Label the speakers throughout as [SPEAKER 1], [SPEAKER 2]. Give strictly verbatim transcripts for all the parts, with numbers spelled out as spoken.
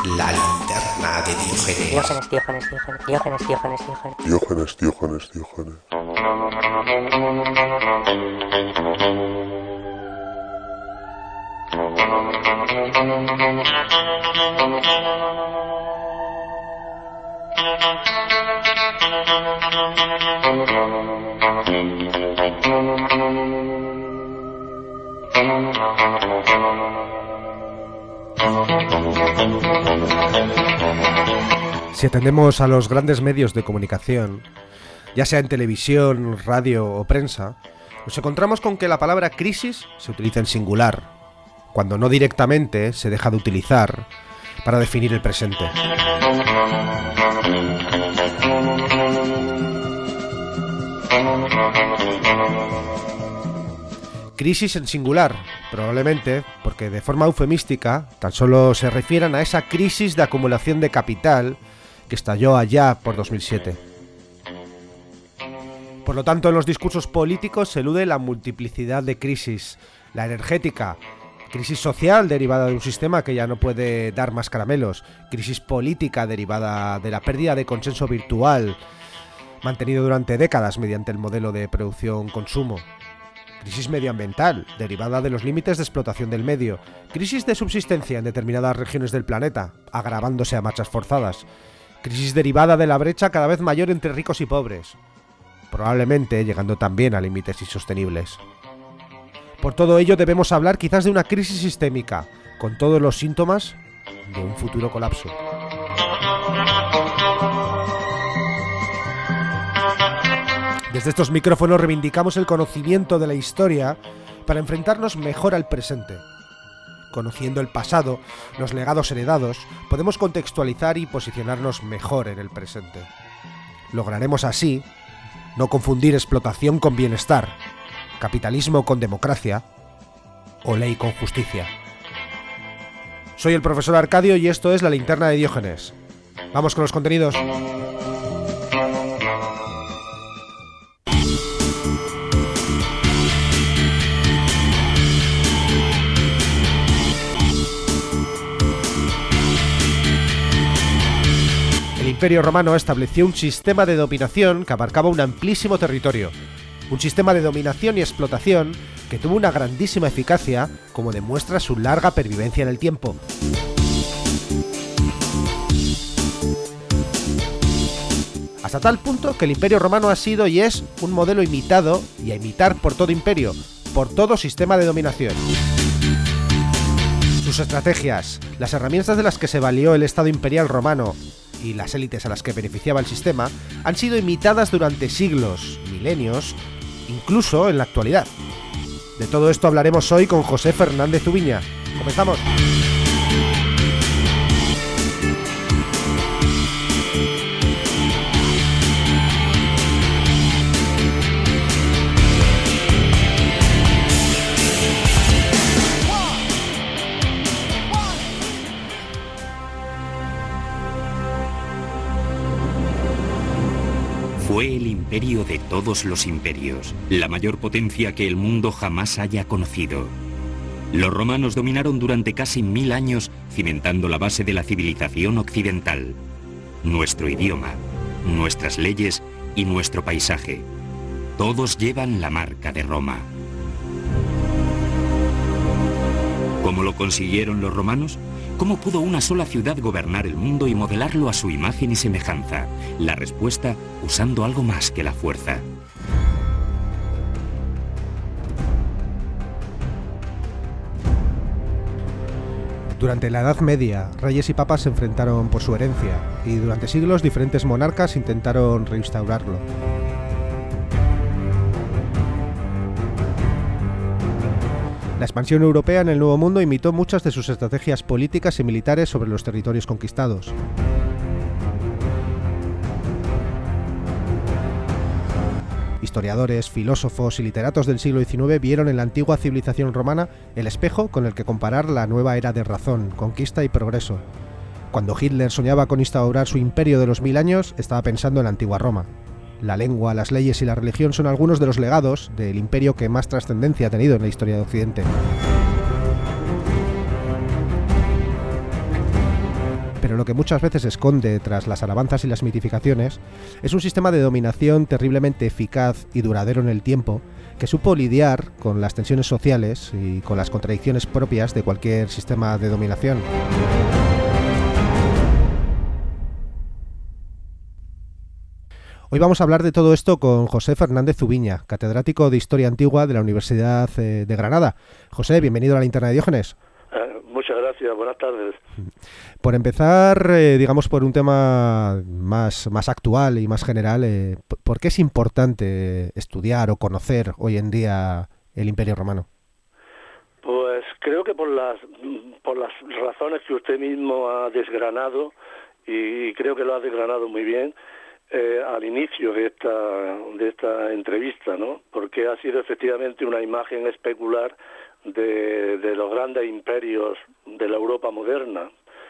[SPEAKER 1] La linterna de Diógenes.
[SPEAKER 2] Diógenes, Diógenes, Diógenes, Diógenes, Diógenes, Diógenes.
[SPEAKER 3] Diógenes, Diógenes, Diógenes.
[SPEAKER 4] Si atendemos a los grandes medios de comunicación, ya sea en televisión, radio o prensa, nos encontramos con que la palabra crisis se utiliza en singular, cuando no directamente se deja de utilizar para definir el presente. Crisis en singular, probablemente porque de forma eufemística tan solo se refieran a esa crisis de acumulación de capital que estalló allá por dos mil siete. Por lo tanto, en los discursos políticos se elude la multiplicidad de crisis, la energética, crisis social derivada de un sistema que ya no puede dar más caramelos, crisis política derivada de la pérdida de consenso virtual mantenido durante décadas mediante el modelo de producción-consumo, crisis medioambiental derivada de los límites de explotación del medio, crisis de subsistencia en determinadas regiones del planeta, agravándose a marchas forzadas, crisis derivada de la brecha cada vez mayor entre ricos y pobres, probablemente llegando también a límites insostenibles. Por todo ello debemos hablar quizás de una crisis sistémica, con todos los síntomas de un futuro colapso. Desde estos micrófonos reivindicamos el conocimiento de la historia para enfrentarnos mejor al presente. Conociendo el pasado, los legados heredados, podemos contextualizar y posicionarnos mejor en el presente. Lograremos así no confundir explotación con bienestar, capitalismo con democracia o ley con justicia. Soy el profesor Arcadio y esto es La Linterna de Diógenes. Vamos con los contenidos. El Imperio Romano estableció un sistema de dominación que abarcaba un amplísimo territorio. Un sistema de dominación y explotación que tuvo una grandísima eficacia, como demuestra su larga pervivencia en el tiempo. Hasta tal punto que el Imperio Romano ha sido y es un modelo imitado y a imitar por todo imperio, por todo sistema de dominación. Sus estrategias, las herramientas de las que se valió el Estado imperial romano y las élites a las que beneficiaba el sistema han sido imitadas durante siglos, milenios, incluso en la actualidad. De todo esto hablaremos hoy con José Fernández Ubiña. ¡Comenzamos!
[SPEAKER 5] Fue el imperio de todos los imperios, la mayor potencia que el mundo jamás haya conocido. Los romanos dominaron durante casi mil años, cimentando la base de la civilización occidental. Nuestro idioma, nuestras leyes y nuestro paisaje. Todos llevan la marca de Roma. ¿Cómo lo consiguieron los romanos? ¿Cómo pudo una sola ciudad gobernar el mundo y modelarlo a su imagen y semejanza? La respuesta, usando algo más que la fuerza.
[SPEAKER 4] Durante la Edad Media, reyes y papas se enfrentaron por su herencia, y durante siglos diferentes monarcas intentaron reinstaurarlo. La expansión europea en el Nuevo Mundo imitó muchas de sus estrategias políticas y militares sobre los territorios conquistados. Historiadores, filósofos y literatos del siglo diecinueve vieron en la antigua civilización romana el espejo con el que comparar la nueva era de razón, conquista y progreso. Cuando Hitler soñaba con instaurar su imperio de los mil años, estaba pensando en la antigua Roma. La lengua, las leyes y la religión son algunos de los legados del imperio que más trascendencia ha tenido en la historia de Occidente. pero lo que muchas veces esconde tras las alabanzas y las mitificaciones es un sistema de dominación terriblemente eficaz y duradero en el tiempo, que supo lidiar con las tensiones sociales y con las contradicciones propias de cualquier sistema de dominación. Hoy vamos a hablar de todo esto con José Fernández Zubiña, catedrático de Historia Antigua de la Universidad de Granada. José, bienvenido a la Linterna de Diógenes.
[SPEAKER 6] Eh, muchas gracias, buenas tardes.
[SPEAKER 4] Por empezar, eh, digamos, por un tema más, más actual y más general, eh, ¿por qué es importante estudiar o conocer hoy en día el Imperio Romano?
[SPEAKER 6] Pues creo que por las, por las razones que usted mismo ha desgranado, y creo que lo ha desgranado muy bien, Eh, al inicio de esta de esta entrevista, ¿no? Porque ha sido efectivamente una imagen especular de, de los grandes imperios de la Europa moderna,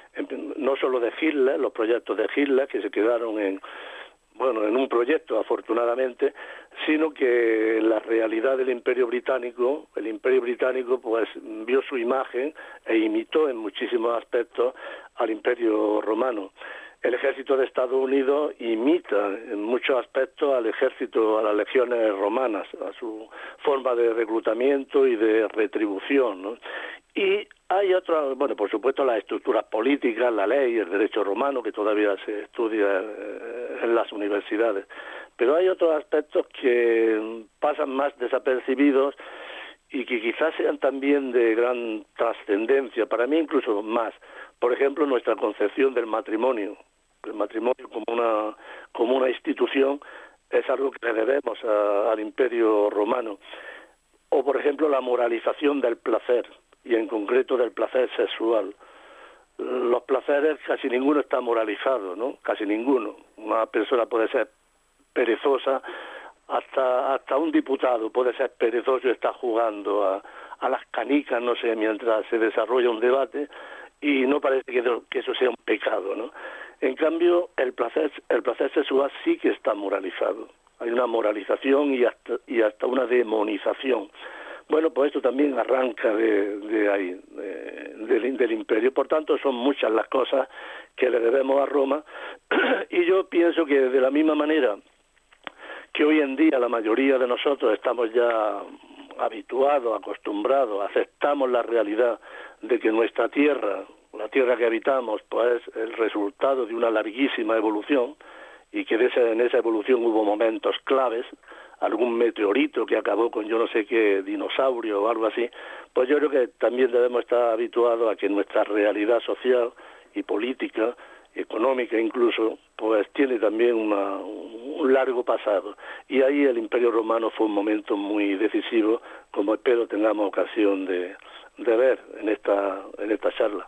[SPEAKER 6] no solo de Hitler, los proyectos de Hitler que se quedaron en bueno en un proyecto afortunadamente, sino que la realidad del Imperio Británico, el Imperio Británico pues vio su imagen e imitó en muchísimos aspectos al Imperio Romano. El ejército de Estados Unidos imita en muchos aspectos al ejército, a las legiones romanas, a su forma de reclutamiento y de retribución, ¿no? Y hay otras, bueno, por supuesto las estructuras políticas, la ley, el derecho romano, que todavía se estudia en las universidades. Pero hay otros aspectos que pasan más desapercibidos y que quizás sean también de gran trascendencia, para mí incluso más. Por ejemplo, nuestra concepción del matrimonio. El matrimonio como una como una institución es algo que le debemos a, al Imperio Romano. O, por ejemplo, la moralización del placer, y en concreto del placer sexual. Los placeres, casi ninguno está moralizado, ¿no? Casi ninguno. Una persona puede ser perezosa, hasta hasta un diputado puede ser perezoso y está jugando a, a las canicas, no sé, mientras se desarrolla un debate, y no parece que, que eso sea un pecado, ¿no? En cambio, el placer, el placer sexual sí que está moralizado. Hay una moralización y hasta, y hasta una demonización. Bueno, pues esto también arranca de, de ahí, de, del, del imperio. Por tanto, son muchas las cosas que le debemos a Roma. Y yo pienso que de la misma manera que hoy en día la mayoría de nosotros estamos ya habituados, acostumbrados, aceptamos la realidad de que nuestra tierra, la tierra que habitamos, pues es el resultado de una larguísima evolución, y que de esa, en esa evolución hubo momentos claves, algún meteorito que acabó con yo no sé qué dinosaurio o algo así, pues yo creo que también debemos estar habituados a que nuestra realidad social y política, económica incluso, pues tiene también una, un largo pasado. Y ahí el Imperio Romano fue un momento muy decisivo, como espero tengamos ocasión de, de ver en esta, en esta charla.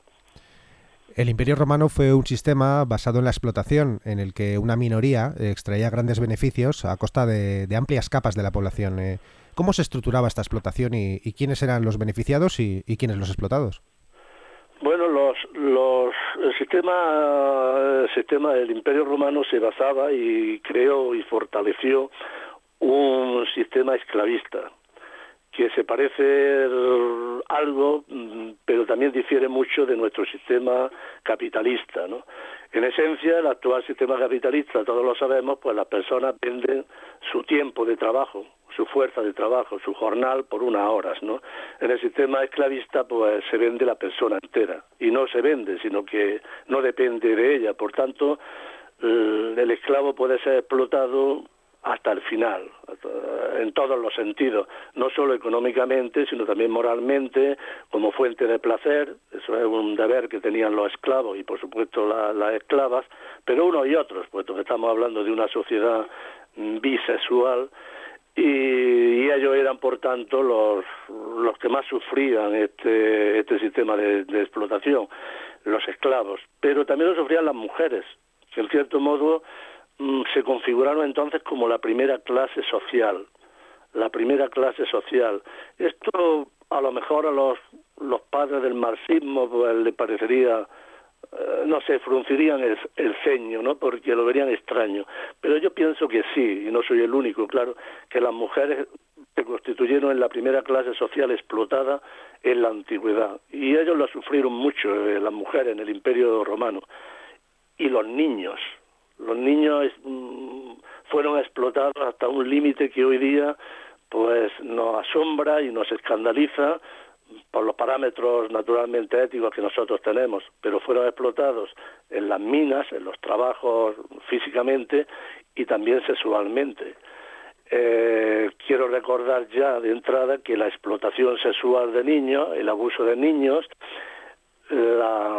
[SPEAKER 4] El Imperio Romano fue un sistema basado en la explotación, en el que una minoría extraía grandes beneficios a costa de, de amplias capas de la población. Eh, ¿Cómo se estructuraba esta explotación y, y quiénes eran los beneficiados y, y quiénes los explotados?
[SPEAKER 6] Bueno, los, los, el sistema, el sistema del Imperio Romano se basaba y creó y fortaleció un sistema esclavista, que se parece algo, pero también difiere mucho de nuestro sistema capitalista, ¿no? En esencia, el actual sistema capitalista, todos lo sabemos, pues las personas venden su tiempo de trabajo, su fuerza de trabajo, su jornal por unas horas, ¿no? En el sistema esclavista, pues se vende la persona entera, y no se vende, sino que no depende de ella. Por tanto, el esclavo puede ser explotado hasta el final, en todos los sentidos, no solo económicamente, sino también moralmente, como fuente de placer. Eso es un deber que tenían los esclavos y, por supuesto, la, las esclavas, pero unos y otros, puesto que estamos hablando de una sociedad bisexual, y, y ellos eran, por tanto, los, los que más sufrían este, este sistema de, de explotación, los esclavos. Pero también lo sufrían las mujeres, que en cierto modo se configuraron entonces como la primera clase social, la primera clase social. Esto a lo mejor a los, los padres del marxismo pues le parecería, eh, no sé, fruncirían el, el ceño, ¿no? Porque lo verían extraño. Pero yo pienso que sí, y no soy el único, claro, que las mujeres se constituyeron en la primera clase social explotada en la antigüedad. Y ellos lo sufrieron mucho, eh, las mujeres en el Imperio Romano. y los niños. Los niños mm, fueron explotados hasta un límite que hoy día pues nos asombra y nos escandaliza por los parámetros naturalmente éticos que nosotros tenemos, pero fueron explotados en las minas, en los trabajos físicamente y también sexualmente. Eh, quiero recordar ya de entrada que la explotación sexual de niños, el abuso de niños, la,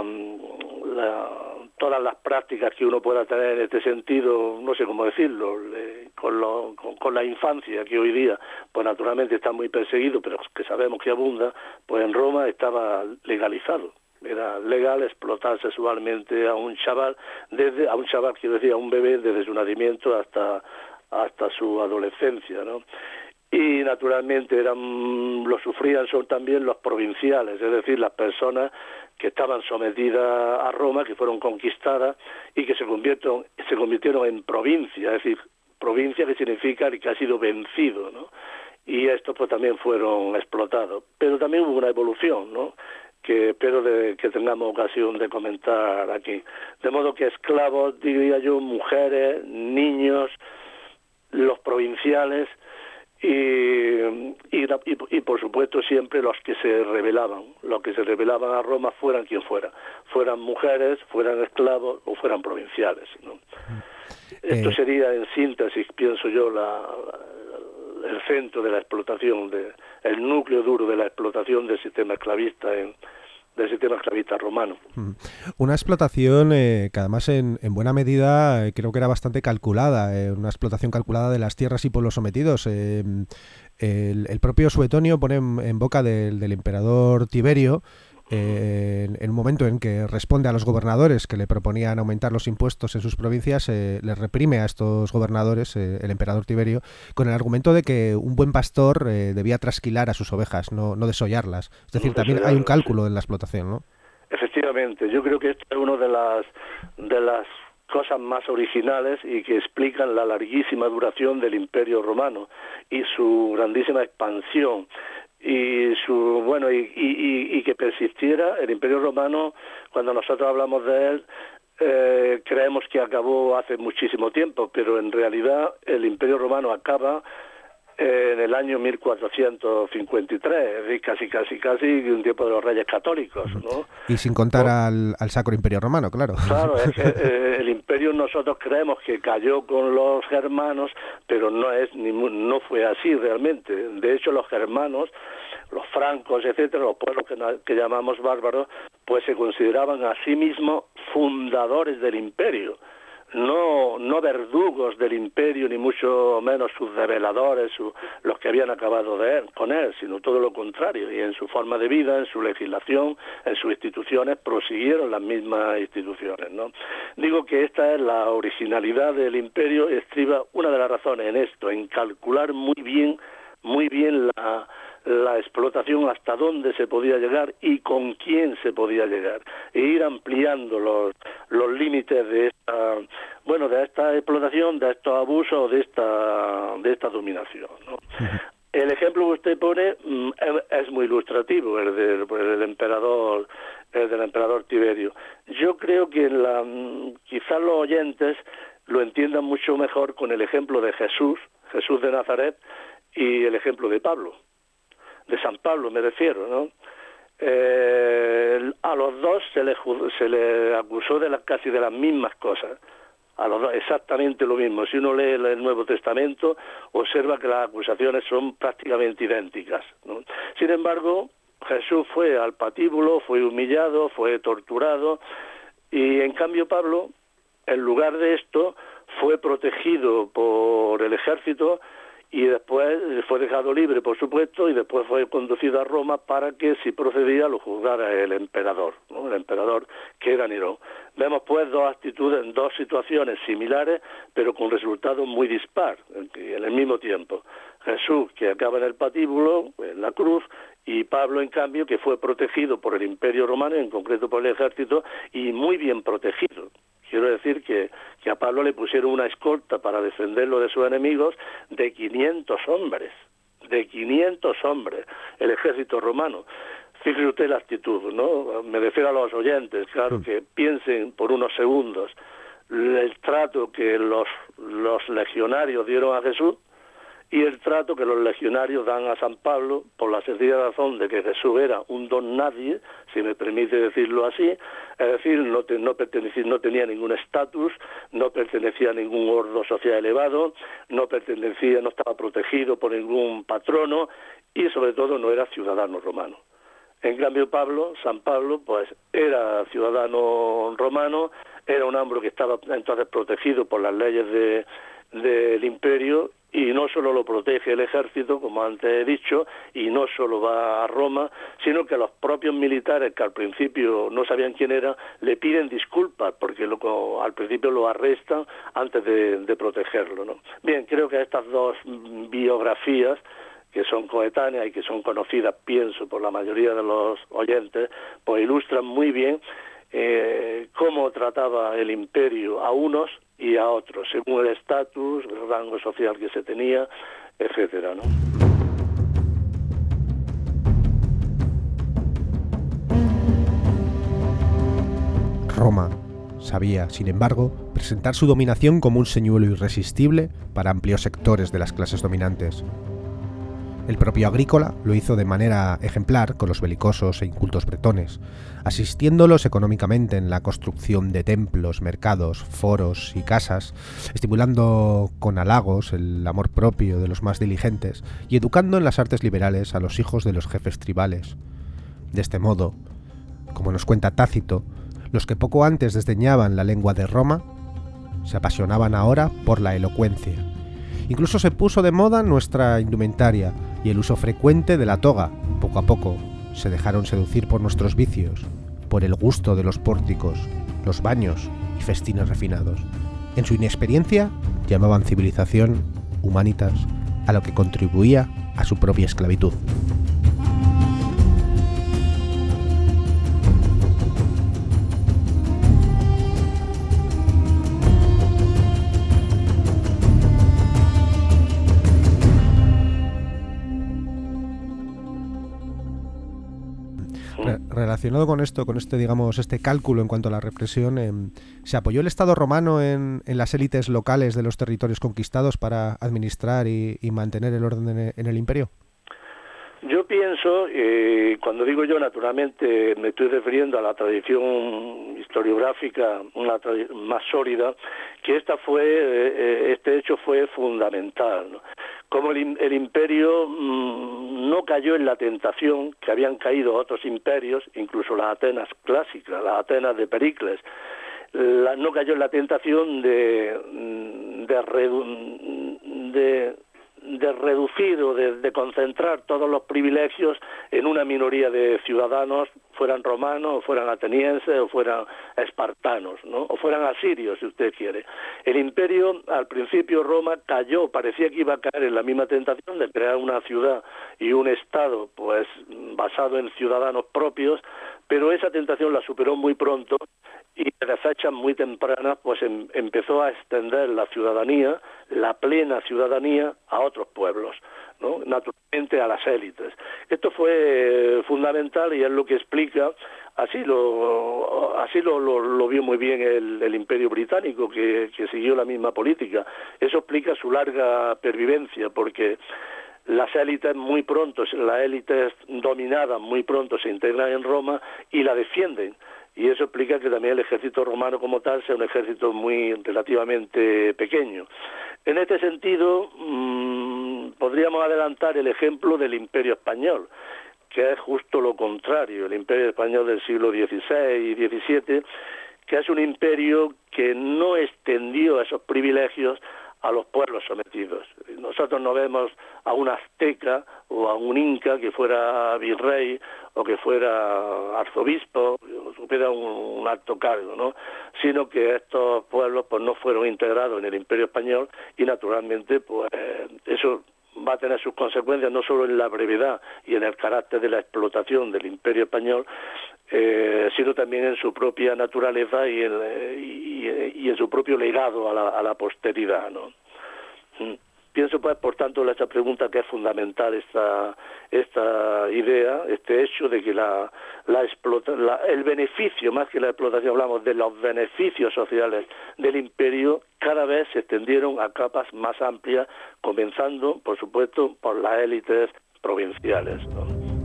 [SPEAKER 6] la, todas las prácticas que uno pueda tener en este sentido, no sé cómo decirlo, le, con, lo, con, con la infancia, que hoy día pues naturalmente está muy perseguido, pero que sabemos que abunda, pues en Roma estaba legalizado. Era legal explotar sexualmente a un chaval, desde a un chaval, quiero decir, a un bebé desde su nacimiento hasta hasta su adolescencia, ¿no? Y naturalmente eran, lo sufrían son también los provinciales, es decir, las personas que estaban sometidas a Roma, que fueron conquistadas y que se convirtieron, se convirtieron en provincia, es decir, provincia que significa que ha sido vencido, ¿no? Y estos pues también fueron explotados. Pero también hubo una evolución, ¿no?, que espero de, que tengamos ocasión de comentar aquí. De modo que esclavos, diría yo, mujeres, niños, los provinciales y, y, y, y por supuesto siempre los que se rebelaban, los que se rebelaban a Roma fueran quien fuera, fueran mujeres, fueran esclavos o fueran provinciales, ¿no? Eh, Esto sería en síntesis, pienso yo, la, la, el centro de la explotación, de, el núcleo duro de la explotación del sistema esclavista en del sistema esclavista romano.
[SPEAKER 4] Una explotación eh, que además en, en buena medida eh, creo que era bastante calculada, eh, una explotación calculada de las tierras y pueblos sometidos. Eh, el, el propio Suetonio pone en, en boca del, del emperador Tiberio, eh, en, en un momento en que responde a los gobernadores que le proponían aumentar los impuestos en sus provincias, eh, les reprime a estos gobernadores, eh, el emperador Tiberio, con el argumento de que un buen pastor eh, debía trasquilar a sus ovejas, no, no desollarlas. Es decir, no también hay un cálculo sí. en la explotación, ¿no?
[SPEAKER 6] Efectivamente, yo creo que esto es una de las de las cosas más originales y que explican la larguísima duración del Imperio Romano y su grandísima expansión. Y su bueno y, y, y que persistiera el Imperio Romano. Cuando nosotros hablamos de él, eh, creemos que acabó hace muchísimo tiempo, pero en realidad el Imperio Romano acaba eh, en el año mil cuatrocientos cincuenta y tres, es decir, casi casi casi un tiempo de los Reyes Católicos, ¿no?
[SPEAKER 4] Y sin contar
[SPEAKER 6] ¿no?
[SPEAKER 4] al, al Sacro Imperio Romano, claro.
[SPEAKER 6] Claro, es que eh, el Imperio nosotros creemos que cayó con los germanos, pero no es ni no fue así realmente. De hecho, los germanos, los francos, etcétera, los pueblos que, que llamamos bárbaros, pues se consideraban a sí mismos fundadores del imperio, no no verdugos del imperio, ni mucho menos sus reveladores, su, los que habían acabado de él, con él, sino todo lo contrario, y en su forma de vida, en su legislación, en sus instituciones, prosiguieron las mismas instituciones, ¿no? Digo que esta es la originalidad del imperio, estriba una de las razones en esto, en calcular muy bien, muy bien la la explotación, hasta dónde se podía llegar y con quién se podía llegar, e ir ampliando los los límites de esta bueno de esta explotación, de estos abusos, de esta de esta dominación, ¿no? Uh-huh. El ejemplo que usted pone mm, es, es muy ilustrativo, el del, el del emperador el del emperador Tiberio. Yo creo que la, quizás los oyentes lo entiendan mucho mejor con el ejemplo de Jesús, Jesús de Nazaret, y el ejemplo de Pablo. De San Pablo me refiero, ¿no? Eh, a los dos se le, se le acusó de las, casi de las mismas cosas, a los dos exactamente lo mismo. Si uno lee el Nuevo Testamento, observa que las acusaciones son prácticamente idénticas, ¿no? Sin embargo, Jesús fue al patíbulo, fue humillado, fue torturado, y en cambio Pablo, en lugar de esto, fue protegido por el ejército, y después fue dejado libre, por supuesto, y después fue conducido a Roma para que, si procedía, lo juzgara el emperador, ¿no? El emperador que era Nerón. Vemos pues dos actitudes, dos situaciones similares, pero con resultados muy dispar en el mismo tiempo. Jesús, que acaba en el patíbulo, en la cruz, y Pablo, en cambio, que fue protegido por el Imperio Romano, en concreto por el ejército, y muy bien protegido. Quiero decir que, que a Pablo le pusieron una escolta para defenderlo de sus enemigos de quinientos hombres, de quinientos hombres, el ejército romano. Fíjese usted la actitud, ¿no? Me refiero a los oyentes, claro, que piensen por unos segundos el trato que los, los legionarios dieron a Jesús y el trato que los legionarios dan a San Pablo, por la sencilla razón de que Jesús era un don nadie, si me permite decirlo así, es decir, no, te, no, pertenecía, no tenía ningún estatus, no pertenecía a ningún orden social elevado, no pertenecía, no estaba protegido por ningún patrono y sobre todo no era ciudadano romano. En cambio Pablo, San Pablo, pues era ciudadano romano, era un hombre que estaba entonces protegido por las leyes de, del imperio, y no solo lo protege el ejército, como antes he dicho, y no solo va a Roma, sino que los propios militares, que al principio no sabían quién era, le piden disculpas, porque lo, al principio lo arrestan antes de, de protegerlo, ¿no? Bien, creo que estas dos biografías, que son coetáneas y que son conocidas, pienso, por la mayoría de los oyentes, pues ilustran muy bien eh, cómo trataba el imperio a unos y a otros, según el estatus, el rango social que se tenía, etcétera, ¿no?
[SPEAKER 4] Roma sabía, sin embargo, presentar su dominación como un señuelo irresistible para amplios sectores de las clases dominantes. El propio Agrícola lo hizo de manera ejemplar con los belicosos e incultos bretones, asistiéndolos económicamente en la construcción de templos, mercados, foros y casas, estimulando con halagos el amor propio de los más diligentes y educando en las artes liberales a los hijos de los jefes tribales. De este modo, como nos cuenta Tácito, los que poco antes desdeñaban la lengua de Roma se apasionaban ahora por la elocuencia. Incluso se puso de moda nuestra indumentaria y el uso frecuente de la toga. Poco a poco se dejaron seducir por nuestros vicios, por el gusto de los pórticos, los baños y festines refinados. En su inexperiencia llamaban civilización, humanitas, a lo que contribuía a su propia esclavitud. Relacionado con esto, con este, digamos, este cálculo en cuanto a la represión, eh, ¿se apoyó el Estado romano en, en las élites locales de los territorios conquistados para administrar y, y mantener el orden en, en el imperio?
[SPEAKER 6] Yo pienso, eh, cuando digo yo, naturalmente me estoy refiriendo a la tradición historiográfica una trad- más sólida, que esta fue, eh, este hecho fue fundamental, ¿no? Como el, el imperio mmm, no cayó en la tentación que habían caído otros imperios, incluso las Atenas clásicas, las Atenas de Pericles, la, no cayó en la tentación de, de, redu- de de reducir o de, de concentrar todos los privilegios en una minoría de ciudadanos, fueran romanos, o fueran atenienses, o fueran espartanos, ¿no? O fueran asirios, si usted quiere. El imperio, al principio Roma cayó, parecía que iba a caer en la misma tentación de crear una ciudad y un estado, pues, basado en ciudadanos propios, pero esa tentación la superó muy pronto y de fechas muy tempranas pues em, empezó a extender la ciudadanía, la plena ciudadanía, a otros pueblos, ¿no? Naturalmente a las élites. Esto fue fundamental y es lo que explica, así lo así lo, lo, lo vio muy bien el, el Imperio Británico, que, que siguió la misma política. Eso explica su larga pervivencia, porque las élites muy pronto, las élites dominadas muy pronto se integran en Roma y la defienden. Y eso explica que también el ejército romano como tal sea un ejército muy relativamente pequeño. En este sentido, mmm, podríamos adelantar el ejemplo del Imperio Español, que es justo lo contrario, el Imperio Español del siglo dieciséis y diecisiete, que es un imperio que no extendió esos privilegios a los pueblos sometidos. Nosotros no vemos a un azteca o a un inca que fuera virrey o que fuera arzobispo o tuviera un, un alto cargo, ¿no? Sino que estos pueblos pues no fueron integrados en el Imperio Español y naturalmente pues eso va a tener sus consecuencias no solo en la brevedad y en el carácter de la explotación del Imperio Español, eh, sino también en su propia naturaleza y en, y, y en su propio legado a la, a la posteridad, ¿no? pienso, pues, por tanto, en esta pregunta que es fundamental esta esta idea, este hecho de que la, la explota, la, el beneficio, más que la explotación, hablamos de los beneficios sociales del imperio, cada vez se extendieron a capas más amplias, comenzando, por supuesto, por las élites provinciales, ¿no?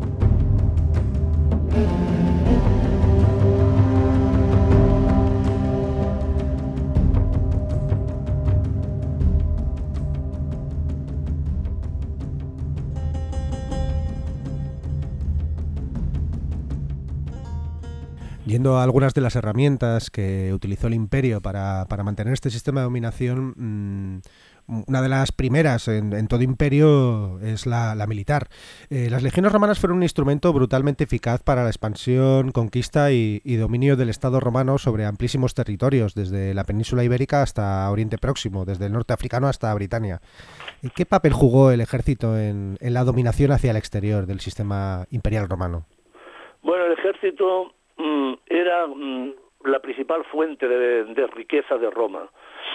[SPEAKER 4] Yendo a algunas de las herramientas que utilizó el imperio para, para mantener este sistema de dominación, mmm, una de las primeras en, en todo imperio es la, la militar. Eh, las legiones romanas fueron un instrumento brutalmente eficaz para la expansión, conquista y, y dominio del Estado romano sobre amplísimos territorios, desde la península ibérica hasta Oriente Próximo, desde el norte africano hasta Britania. ¿Qué papel jugó el ejército en, en la dominación hacia el exterior del sistema imperial romano?
[SPEAKER 6] Bueno, el ejército mmm, era mmm, la principal fuente de, de riqueza de Roma.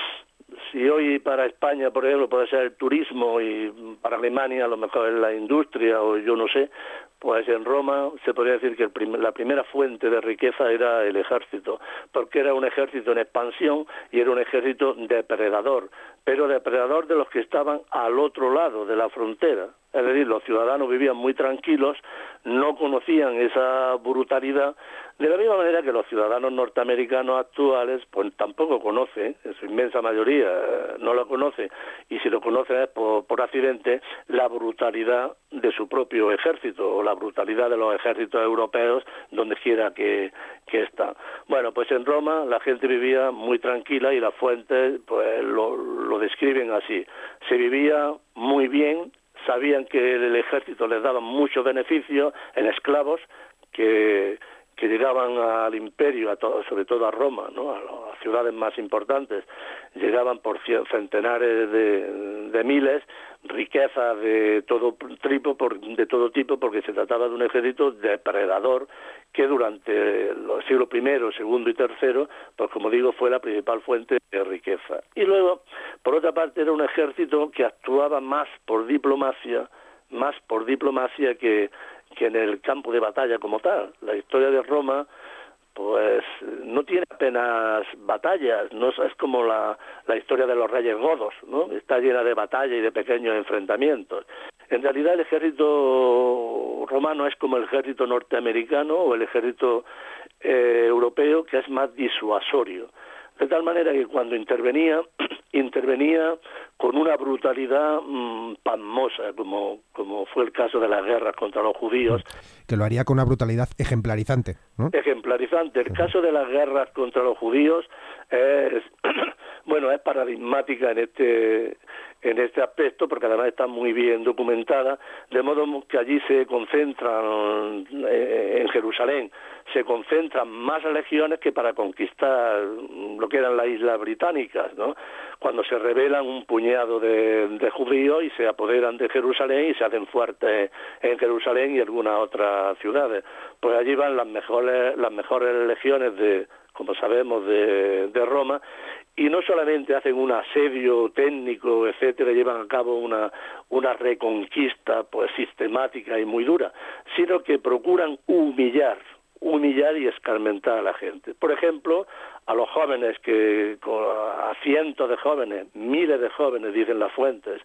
[SPEAKER 6] Si hoy para España, por ejemplo, puede ser el turismo y para Alemania a lo mejor es la industria o yo no sé, pues en Roma se podría decir que el prim la primera fuente de riqueza era el ejército, porque era un ejército en expansión y era un ejército depredador, pero depredador de los que estaban al otro lado de la frontera. Es decir, los ciudadanos vivían muy tranquilos, no conocían esa brutalidad, de la misma manera que los ciudadanos norteamericanos actuales pues tampoco conocen, en su inmensa mayoría no lo conocen, y si lo conocen es por, por accidente, la brutalidad de su propio ejército o la brutalidad de los ejércitos europeos donde quiera que, que están. Bueno, pues en Roma la gente vivía muy tranquila y las fuentes pues lo, lo describen así. Se vivía muy bien, sabían que el ejército les daba muchos beneficios en esclavos que, que llegaban al imperio, a todo, sobre todo a Roma, ¿no? A las ciudades más importantes, llegaban por centenares de, de miles, riquezas de todo tipo, por, de todo tipo, porque se trataba de un ejército depredador que durante los siglos primero, segundo y tercero, pues como digo, fue la principal fuente de riqueza. Y luego, por otra parte, era un ejército que actuaba más por diplomacia, más por diplomacia que, que en el campo de batalla como tal. La historia de Roma pues no tiene apenas batallas, no es como la, la historia de los reyes godos, ¿no? Está llena de batallas y de pequeños enfrentamientos. En realidad el ejército romano es como el ejército norteamericano o el ejército eh, europeo, que es más disuasorio. De tal manera que cuando intervenía, intervenía con una brutalidad mmm, pasmosa, como, como fue el caso de las guerras contra los judíos.
[SPEAKER 4] Que lo haría con una brutalidad ejemplarizante, ¿no?
[SPEAKER 6] Ejemplarizante. El caso de las guerras contra los judíos es, bueno, es paradigmática en este, en este aspecto, porque además está muy bien documentada, de modo que allí se concentran, eh, en Jerusalén, se concentran más legiones que para conquistar lo que eran las islas británicas, ¿no? Cuando se rebelan un puñado de, de judíos y se apoderan de Jerusalén y se hacen fuertes en Jerusalén y algunas otras ciudades. Pues allí van las mejores, las mejores legiones de, como sabemos, de, de Roma, y no solamente hacen un asedio técnico, etcétera, llevan a cabo una, una reconquista pues sistemática y muy dura, sino que procuran humillar, humillar y escarmentar a la gente. Por ejemplo, a los jóvenes, que a cientos de jóvenes, miles de jóvenes, dicen las fuentes,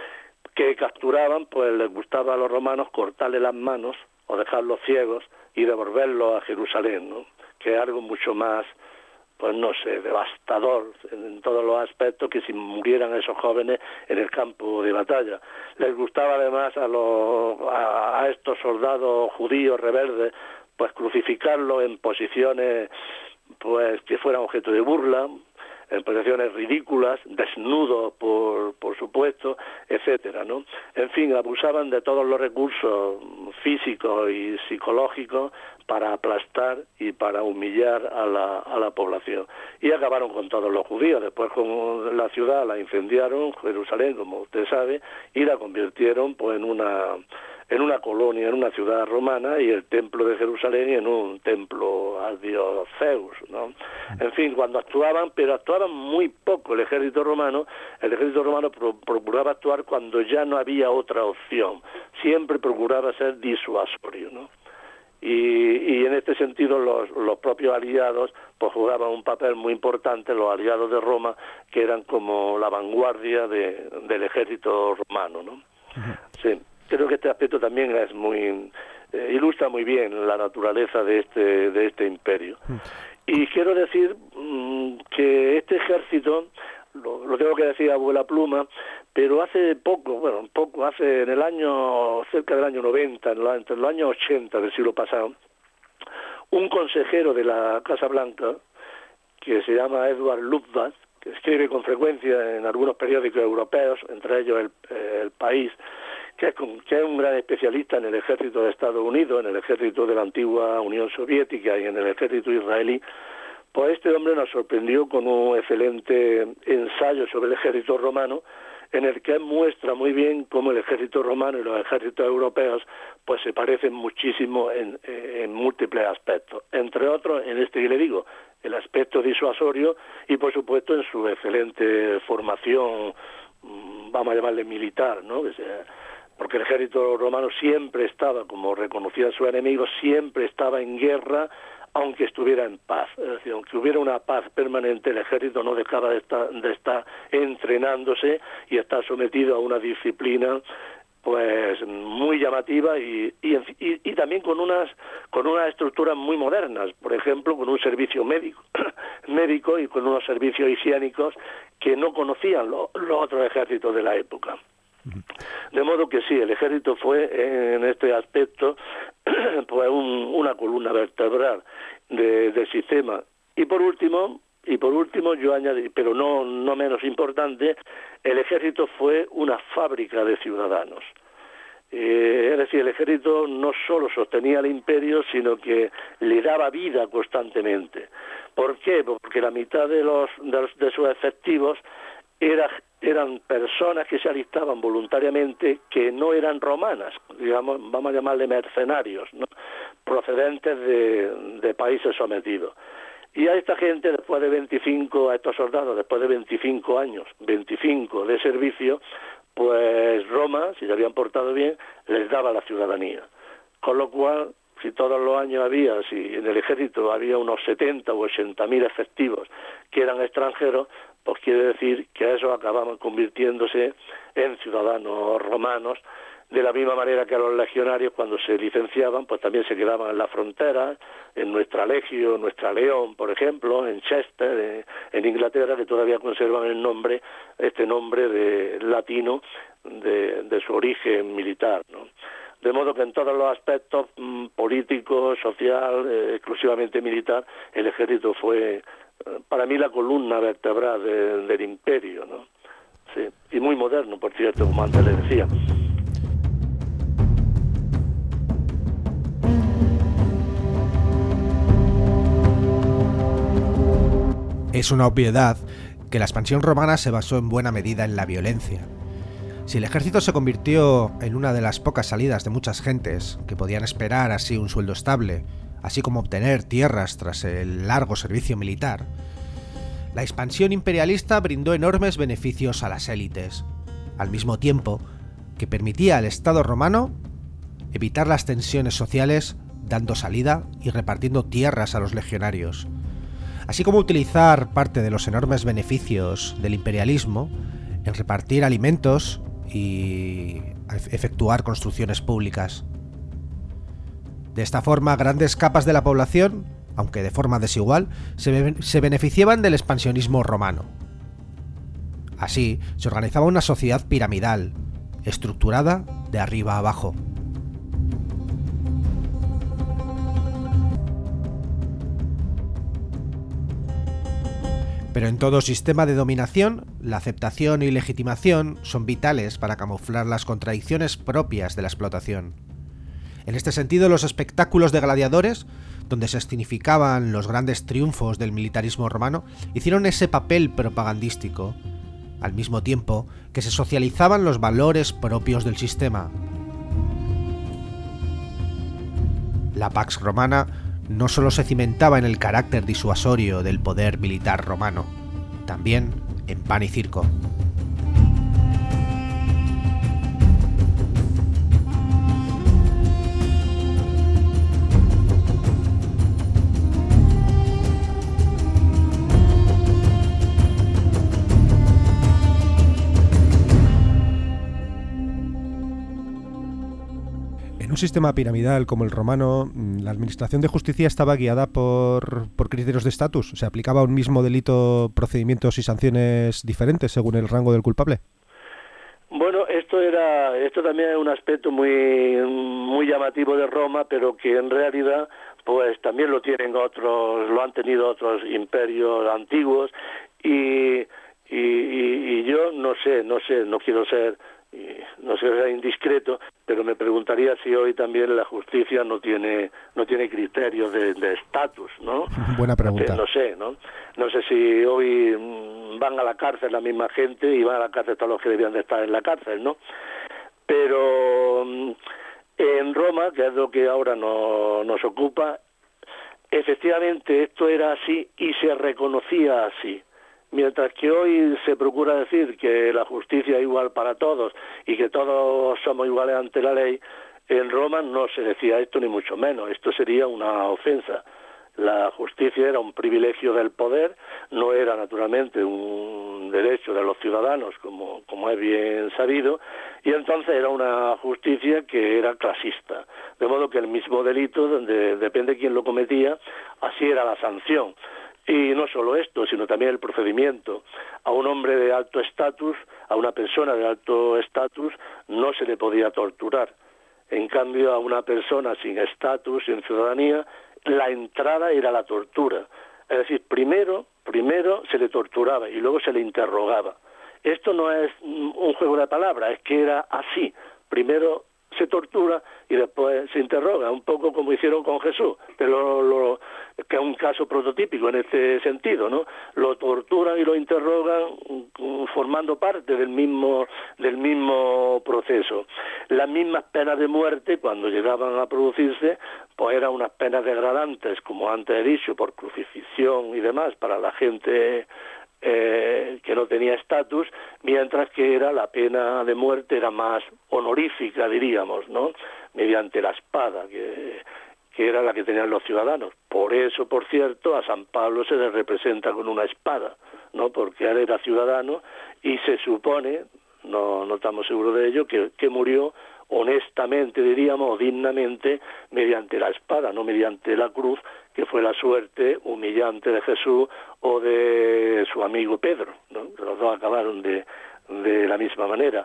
[SPEAKER 6] que capturaban, pues les gustaba a los romanos cortarle las manos o dejarlos ciegos y devolverlos a Jerusalén, ¿no? Que es algo mucho más, pues no sé, devastador en todos los aspectos que si murieran esos jóvenes en el campo de batalla. Les gustaba además a, los, a, a estos soldados judíos rebeldes, pues crucificarlos en posiciones pues que fueran objeto de burla, en posiciones ridículas, desnudos por, por supuesto, etcétera, ¿no? En fin, abusaban de todos los recursos físicos y psicológicos para aplastar y para humillar a la, a la población. Y acabaron con todos los judíos. Después con la ciudad la incendiaron, Jerusalén, como usted sabe, y la convirtieron pues en una en una colonia, en una ciudad romana, y el templo de Jerusalén en un templo al dios Zeus, ¿no? En fin, cuando actuaban, pero actuaban muy poco el ejército romano, el ejército romano pro procuraba actuar cuando ya no había otra opción, siempre procuraba ser disuasorio, ¿no? Y, y en este sentido los, los propios aliados pues jugaban un papel muy importante, los aliados de Roma, que eran como la vanguardia de, del ejército romano, ¿no? Uh-huh. Sí, creo que este aspecto también es muy eh, ilustra muy bien la naturaleza de este de este imperio. Uh-huh. Y quiero decir mmm, que este ejército, lo, lo tengo que decir a abuela pluma, pero hace poco, bueno, poco, hace en el año, cerca del año noventa, en la, entre los años ochenta del siglo pasado, un consejero de la Casa Blanca, que se llama Edward Luttwak, que escribe con frecuencia en algunos periódicos europeos, entre ellos El, el País, que es, que es un gran especialista en el ejército de Estados Unidos, en el ejército de la antigua Unión Soviética y en el ejército israelí. Pues este hombre nos sorprendió con un excelente ensayo sobre el ejército romano, en el que muestra muy bien cómo el ejército romano y los ejércitos europeos pues se parecen muchísimo en, en múltiples aspectos, entre otros en este que le digo, el aspecto disuasorio y por supuesto en su excelente formación, vamos a llamarle militar, ¿no? Porque el ejército romano siempre estaba, como reconocían sus enemigos, siempre estaba en guerra, aunque estuviera en paz. Es decir, aunque hubiera una paz permanente, el ejército no dejaba de estar, de estar entrenándose y estar sometido a una disciplina pues muy llamativa y, y, y, y también con unas con unas estructuras muy modernas, por ejemplo, con un servicio médico médico y con unos servicios higiénicos que no conocían lo, los otros ejércitos de la época. De modo que sí, el ejército fue en este aspecto pues un, una columna vertebral de, del sistema. Y por último, y por último yo añadí, pero no, no menos importante, el ejército fue una fábrica de ciudadanos. Eh, es decir, el ejército no solo sostenía el imperio, sino que le daba vida constantemente. ¿Por qué? Porque la mitad de los de, los, de sus efectivos era eran personas que se alistaban voluntariamente que no eran romanas, digamos, vamos a llamarle mercenarios, ¿no? Procedentes de, de países sometidos. Y a esta gente, después de veinticinco, a estos soldados, después de veinticinco años, veinticinco de servicio, pues Roma, si se habían portado bien, les daba la ciudadanía. Con lo cual, si todos los años había, si en el ejército había unos setenta o ochenta mil efectivos que eran extranjeros, pues quiere decir que esos acababan convirtiéndose en ciudadanos romanos, de la misma manera que los legionarios cuando se licenciaban, pues también se quedaban en la frontera, en nuestra Legio, nuestra León, por ejemplo, en Chester, en Inglaterra, que todavía conservan el nombre, este nombre de latino de, de su origen militar, ¿no? De modo que en todos los aspectos mmm, político, social, eh, exclusivamente militar, el ejército fue para mí la columna vertebral de, del imperio, ¿no? Sí, y muy moderno, por cierto, como antes le decía.
[SPEAKER 4] Es una obviedad que la expansión romana se basó en buena medida en la violencia. Si el ejército se convirtió en una de las pocas salidas de muchas gentes que podían esperar así un sueldo estable, así como obtener tierras tras el largo servicio militar, la expansión imperialista brindó enormes beneficios a las élites, al mismo tiempo que permitía al Estado romano evitar las tensiones sociales dando salida y repartiendo tierras a los legionarios, así como utilizar parte de los enormes beneficios del imperialismo en repartir alimentos y efectuar construcciones públicas. De esta forma, grandes capas de la población, aunque de forma desigual, se, be- se beneficiaban del expansionismo romano. Así, se organizaba una sociedad piramidal, estructurada de arriba a abajo. Pero en todo sistema de dominación, la aceptación y legitimación son vitales para camuflar las contradicciones propias de la explotación. En este sentido, los espectáculos de gladiadores, donde se escenificaban los grandes triunfos del militarismo romano, hicieron ese papel propagandístico, al mismo tiempo que se socializaban los valores propios del sistema. La Pax Romana no solo se cimentaba en el carácter disuasorio del poder militar romano, también en pan y circo. En un sistema piramidal como el romano, la administración de justicia estaba guiada por, por criterios de estatus. ¿Se aplicaba a un mismo delito procedimientos y sanciones diferentes según el rango del culpable?
[SPEAKER 6] Bueno, esto era, esto también es un aspecto muy, muy llamativo de Roma, pero que en realidad, pues también lo tienen otros, lo han tenido otros imperios antiguos y, y, y, y yo no sé, no sé, no quiero ser no sé, ser indiscreto, pero me preguntaría si hoy también la justicia no tiene no tiene criterios de estatus, ¿no?
[SPEAKER 4] Buena pregunta.
[SPEAKER 6] No sé, ¿no? No sé si hoy van a la cárcel la misma gente y van a la cárcel todos los que debían de estar en la cárcel, ¿no? Pero en Roma, que es lo que ahora no, nos ocupa, efectivamente esto era así y se reconocía así. Mientras que hoy se procura decir que la justicia es igual para todos y que todos somos iguales ante la ley, en Roma no se decía esto ni mucho menos. Esto sería una ofensa. La justicia era un privilegio del poder, no era naturalmente un derecho de los ciudadanos, como, como es bien sabido, y entonces era una justicia que era clasista. De modo que el mismo delito, donde depende de quién lo cometía, así era la sanción. Y no solo esto, sino también el procedimiento. A un hombre de alto estatus, a una persona de alto estatus, no se le podía torturar. En cambio, a una persona sin estatus, sin ciudadanía, la entrada era la tortura. Es decir, primero, primero se le torturaba y luego se le interrogaba. Esto no es un juego de palabras, es que era así. Primero se tortura y después se interroga, un poco como hicieron con Jesús, pero lo, lo, que es un caso prototípico en este sentido, ¿no? Lo torturan y lo interrogan formando parte del mismo del mismo proceso. Las mismas penas de muerte, cuando llegaban a producirse, pues eran unas penas degradantes, como antes he dicho, por crucifixión y demás, para la gente Eh, que no tenía estatus, mientras que era la pena de muerte era más honorífica, diríamos, ¿no? Mediante la espada, que, que era la que tenían los ciudadanos. Por eso, por cierto, a San Pablo se le representa con una espada, ¿no? Porque él era ciudadano y se supone, no, no estamos seguros de ello, que, que murió honestamente, diríamos, o dignamente, mediante la espada, no mediante la cruz, que fue la suerte humillante de Jesús o de su amigo Pedro, ¿no? Los dos acabaron de, de la misma manera.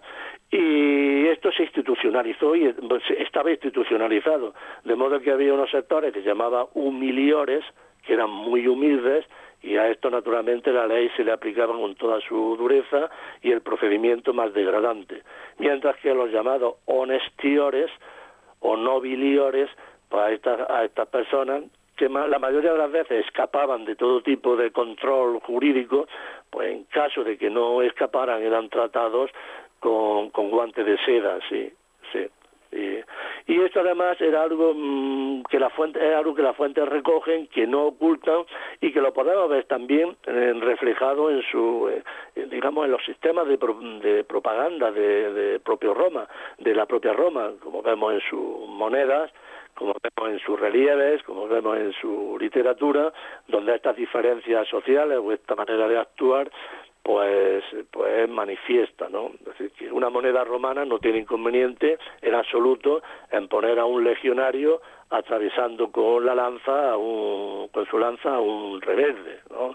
[SPEAKER 6] Y esto se institucionalizó y estaba institucionalizado, de modo que había unos sectores que se llamaban humiliores, que eran muy humildes, y a esto naturalmente la ley se le aplicaba con toda su dureza y el procedimiento más degradante, mientras que los llamados honestiores o nobiliores, pues a estas, a estas personas que la mayoría de las veces escapaban de todo tipo de control jurídico, pues en caso de que no escaparan eran tratados con, con guantes de seda, sí, sí. Y, y esto además era algo mmm, que la fuente es algo que las fuentes recogen, que no ocultan y que lo podemos ver también eh, reflejado en su eh, digamos en los sistemas de, pro, de propaganda de, de propio Roma, de la propia Roma, como vemos en sus monedas, como vemos en sus relieves, como vemos en su literatura, donde estas diferencias sociales o esta manera de actuar pues pues es manifiesta, ¿no? Es decir, que una moneda romana no tiene inconveniente en absoluto en poner a un legionario atravesando con la lanza, a un, con su lanza a un rebelde, ¿no?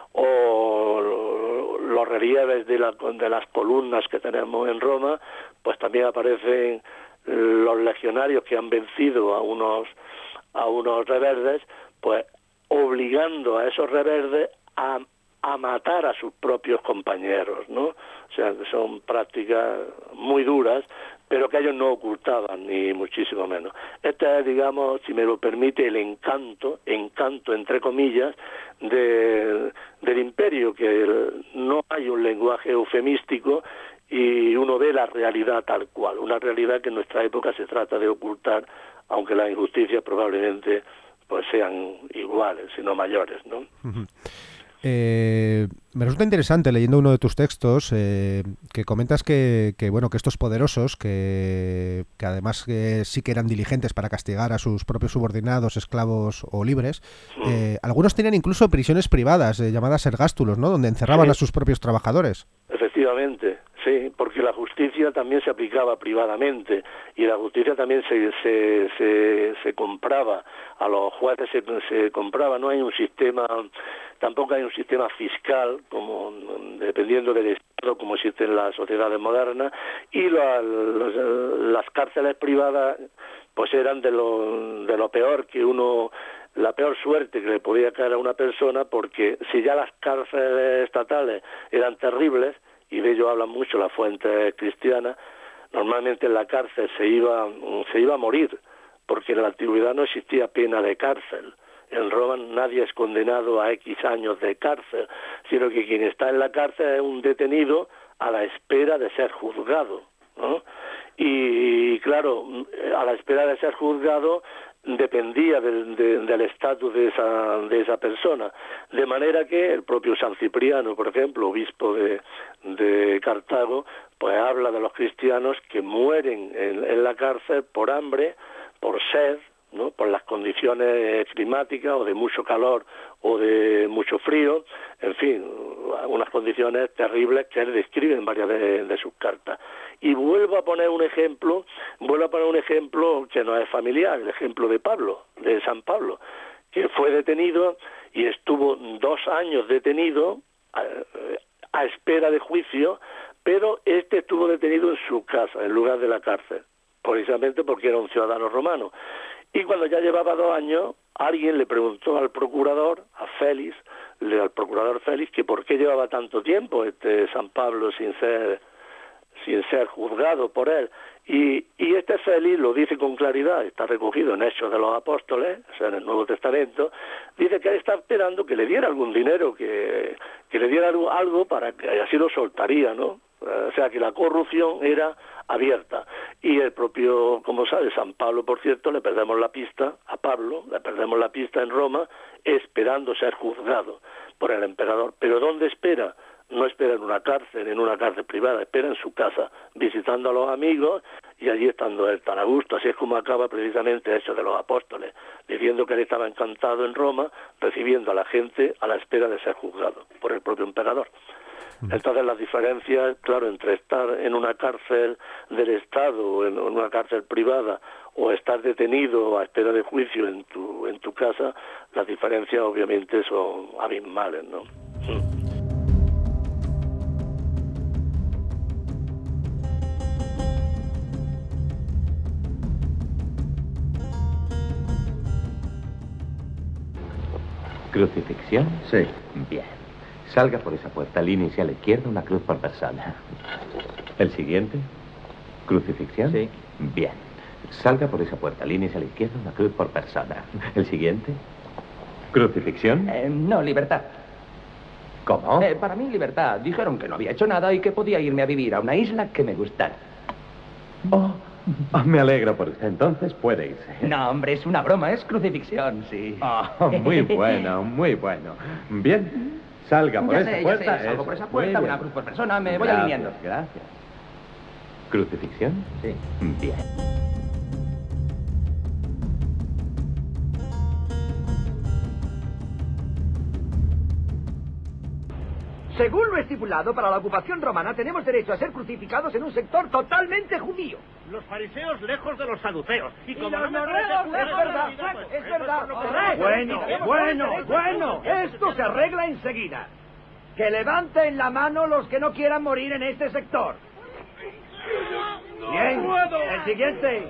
[SPEAKER 6] O los relieves de, la, de las columnas que tenemos en Roma, pues también aparecen los legionarios que han vencido a unos a unos rebeldes, pues obligando a esos rebeldes a a matar a sus propios compañeros, ¿no? O sea, que son prácticas muy duras, pero que ellos no ocultaban, ni muchísimo menos. Este es, digamos, si me lo permite, el encanto, encanto entre comillas, de, del imperio, que el, no hay un lenguaje eufemístico y uno ve la realidad tal cual, una realidad que en nuestra época se trata de ocultar, aunque las injusticias probablemente pues sean iguales, sino mayores, ¿no?
[SPEAKER 4] Uh-huh. Eh, me resulta interesante leyendo uno de tus textos eh, que comentas que, que bueno que estos poderosos que, que además eh, sí que eran diligentes para castigar a sus propios subordinados, esclavos o libres, eh, algunos tenían incluso prisiones privadas eh, llamadas ergástulos, ¿no? Donde encerraban
[SPEAKER 6] Sí.
[SPEAKER 4] a sus propios trabajadores.
[SPEAKER 6] Efectivamente, sí, porque la justicia también se aplicaba privadamente y la justicia también se se, se, se compraba, a los jueces se, se compraba, no hay un sistema, tampoco hay un sistema fiscal, como dependiendo del Estado, como existe en las sociedades modernas, y la, los, las cárceles privadas pues eran de lo, de lo peor que uno... la peor suerte que le podía caer a una persona, porque si ya las cárceles estatales eran terribles, y de ello hablan mucho las fuentes cristianas, normalmente en la cárcel se iba, se iba a morir, porque en la antigüedad no existía pena de cárcel. En Roma nadie es condenado a X años de cárcel, sino que quien está en la cárcel es un detenido a la espera de ser juzgado, ¿no? Y claro, a la espera de ser juzgado dependía del, de, del estatus de esa, de esa persona, de manera que el propio San Cipriano, por ejemplo, obispo de, de Cartago, pues habla de los cristianos que mueren en, en la cárcel por hambre, por sed, ¿no? Por las condiciones climáticas o de mucho calor o de mucho frío, en fin, unas condiciones terribles que él describe en varias de, de sus cartas. Y vuelvo a poner un ejemplo, vuelvo a poner un ejemplo que no es familiar, el ejemplo de Pablo, de San Pablo, que fue detenido y estuvo dos años detenido a, a espera de juicio, pero este estuvo detenido en su casa, en lugar de la cárcel, precisamente porque era un ciudadano romano. Y cuando ya llevaba dos años, alguien le preguntó al procurador, a Félix, le, al procurador Félix, que por qué llevaba tanto tiempo este San Pablo sin ser sin ser juzgado por él. Y, y este Félix lo dice con claridad, está recogido en Hechos de los Apóstoles, o sea, en el Nuevo Testamento, dice que él está esperando que le diera algún dinero, que, que le diera algo, algo para que así lo soltaría, ¿no? O sea, que la corrupción era abierta. Y el propio, como sabe, San Pablo, por cierto, le perdemos la pista a Pablo, le perdemos la pista en Roma, esperando ser juzgado por el emperador. ¿Pero dónde espera? No espera en una cárcel, en una cárcel privada, espera en su casa, visitando a los amigos y allí estando él tan a gusto. Así es como acaba precisamente Hechos de los Apóstoles, diciendo que él estaba encantado en Roma, recibiendo a la gente a la espera de ser juzgado por el propio emperador. Entonces las diferencias, claro, entre estar en una cárcel del Estado o en una cárcel privada o estar detenido a espera de juicio en tu en tu casa, las diferencias obviamente son abismales, ¿no?
[SPEAKER 7] ¿Crucifixión?
[SPEAKER 8] Sí.
[SPEAKER 7] Bien. Salga por esa puerta, línea a la izquierda, una cruz por persona. ¿El siguiente? ¿Crucifixión?
[SPEAKER 8] Sí.
[SPEAKER 7] Bien. Salga por esa puerta, línea a la izquierda, una cruz por persona. ¿El siguiente? ¿Crucifixión?
[SPEAKER 8] Eh, no, libertad.
[SPEAKER 7] ¿Cómo?
[SPEAKER 8] Eh, para mí, libertad. Dijeron que no había hecho nada y que podía irme a vivir a una isla que me gustara.
[SPEAKER 7] Oh, oh, me alegro por usted. Entonces puede irse.
[SPEAKER 8] No, hombre, es una broma, es crucifixión, sí.
[SPEAKER 7] Oh, muy bueno, muy bueno. Bien. Salga por
[SPEAKER 8] ya
[SPEAKER 7] esa
[SPEAKER 8] sé, ya
[SPEAKER 7] puerta.
[SPEAKER 8] sé, salgo
[SPEAKER 7] eso.
[SPEAKER 8] por esa
[SPEAKER 7] Muy
[SPEAKER 8] puerta,
[SPEAKER 7] bien.
[SPEAKER 8] una cruz por persona, me voy
[SPEAKER 7] Gracias,
[SPEAKER 8] alineando.
[SPEAKER 7] Gracias. ¿Crucifixión?
[SPEAKER 8] Sí.
[SPEAKER 7] Bien.
[SPEAKER 9] Según lo estipulado para la ocupación romana, tenemos derecho a ser crucificados en un sector totalmente judío.
[SPEAKER 10] Los fariseos lejos de los saduceos. Y,
[SPEAKER 9] Y
[SPEAKER 10] como
[SPEAKER 9] los
[SPEAKER 10] no me
[SPEAKER 9] noruegos,
[SPEAKER 10] parece
[SPEAKER 9] es
[SPEAKER 10] justo,
[SPEAKER 9] verdad,
[SPEAKER 10] pues,
[SPEAKER 9] es
[SPEAKER 10] eso
[SPEAKER 9] verdad.
[SPEAKER 10] es lo que-
[SPEAKER 9] Correcto.
[SPEAKER 10] Bueno,
[SPEAKER 9] Tenemos
[SPEAKER 10] bueno,
[SPEAKER 9] derecho.
[SPEAKER 10] bueno.
[SPEAKER 9] Esto se arregla enseguida. Que levanten la mano los que no quieran morir en este sector. Bien, el siguiente.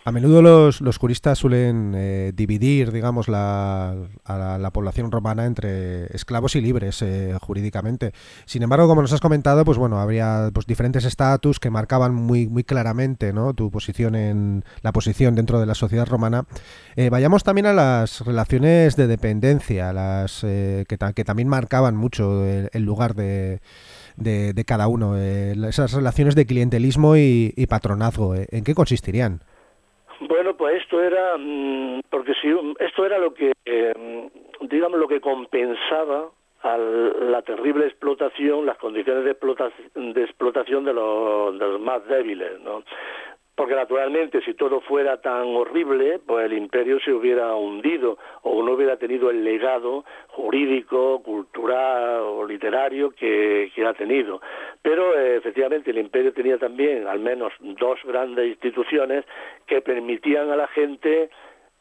[SPEAKER 4] A menudo los, los juristas suelen eh, dividir, digamos, la, a la, la población romana entre esclavos y libres eh, jurídicamente. Sin embargo, como nos has comentado, pues bueno, habría pues diferentes estatus que marcaban muy muy claramente, ¿no?, tu posición en la posición dentro de la sociedad romana. Eh, vayamos también a las relaciones de dependencia, las eh, que, ta- que también marcaban mucho el, el lugar de de, de cada uno, eh, esas relaciones de clientelismo y, y patronazgo, eh, ¿en qué consistirían?
[SPEAKER 6] Bueno, pues esto era, mmm, porque si esto era lo que, eh, digamos, lo que compensaba a la terrible explotación, las condiciones de explotación de, explotación de, los, de los más débiles, ¿no? Porque naturalmente si todo fuera tan horrible, pues el imperio se hubiera hundido o no hubiera tenido el legado jurídico, cultural o literario que, que ha tenido. Pero eh, efectivamente el imperio tenía también al menos dos grandes instituciones que permitían a la gente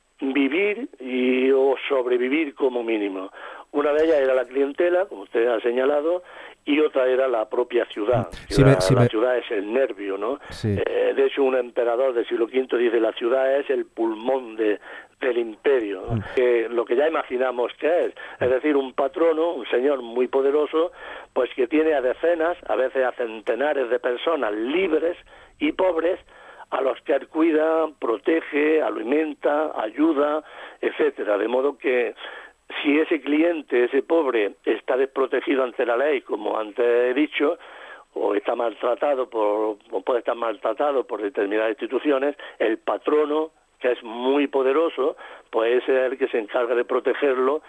[SPEAKER 6] vivir y o sobrevivir como mínimo. Una de ellas era la clientela, como usted ha señalado, y otra era la propia ciudad.
[SPEAKER 4] Sí,
[SPEAKER 6] la,
[SPEAKER 4] me, sí,
[SPEAKER 6] la
[SPEAKER 4] me...
[SPEAKER 6] ciudad es el nervio, ¿no?
[SPEAKER 4] Sí.
[SPEAKER 6] Eh, de hecho, un emperador del siglo quinto dice la ciudad es el pulmón de, del imperio, ¿no? Mm. Que lo que ya imaginamos que es, es decir, un patrono, un señor muy poderoso, pues que tiene a decenas, a veces a centenares de personas libres y pobres, a los que él cuida, protege, alimenta, ayuda, etcétera. De modo que si ese cliente, ese pobre, está desprotegido ante la ley, como antes he dicho, o está maltratado por, o puede estar maltratado por determinadas instituciones, el patrono, que es muy poderoso, pues es el que se encarga de protegerlo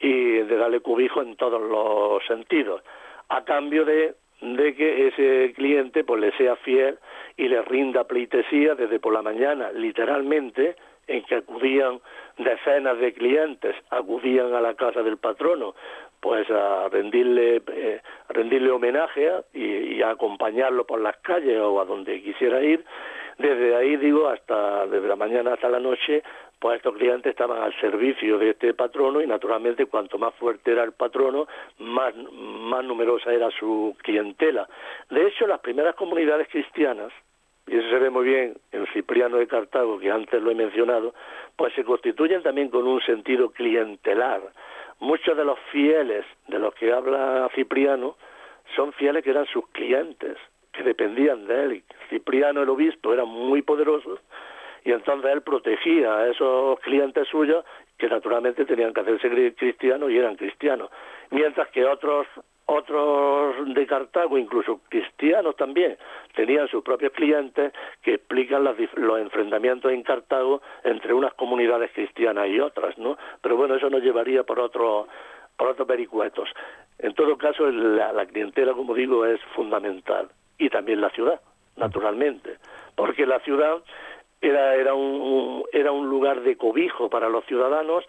[SPEAKER 6] y de darle cobijo en todos los sentidos, a cambio de de que ese cliente pues le sea fiel y le rinda pleitesía desde por la mañana, literalmente, en que acudían decenas de clientes, acudían a la casa del patrono, pues a rendirle eh, a rendirle homenaje y, y a acompañarlo por las calles o a donde quisiera ir. Desde ahí, digo, hasta desde la mañana hasta la noche, pues estos clientes estaban al servicio de este patrono y naturalmente cuanto más fuerte era el patrono, más, más numerosa era su clientela. De hecho, las primeras comunidades cristianas, y eso se ve muy bien en Cipriano de Cartago, que antes lo he mencionado, pues se constituyen también con un sentido clientelar. Muchos de los fieles de los que habla Cipriano son fieles que eran sus clientes, que dependían de él. Cipriano, el obispo, era muy poderoso y entonces él protegía a esos clientes suyos que naturalmente tenían que hacerse cristianos y eran cristianos. Mientras que otros otros de Cartago, incluso cristianos también, tenían sus propios clientes que explican las, los enfrentamientos en Cartago entre unas comunidades cristianas y otras, ¿no? Pero bueno, eso nos llevaría por otro, por otros vericuetos. En todo caso, la, la clientela, como digo, es fundamental. Y también la ciudad, naturalmente, porque la ciudad era era un, un era un lugar de cobijo para los ciudadanos.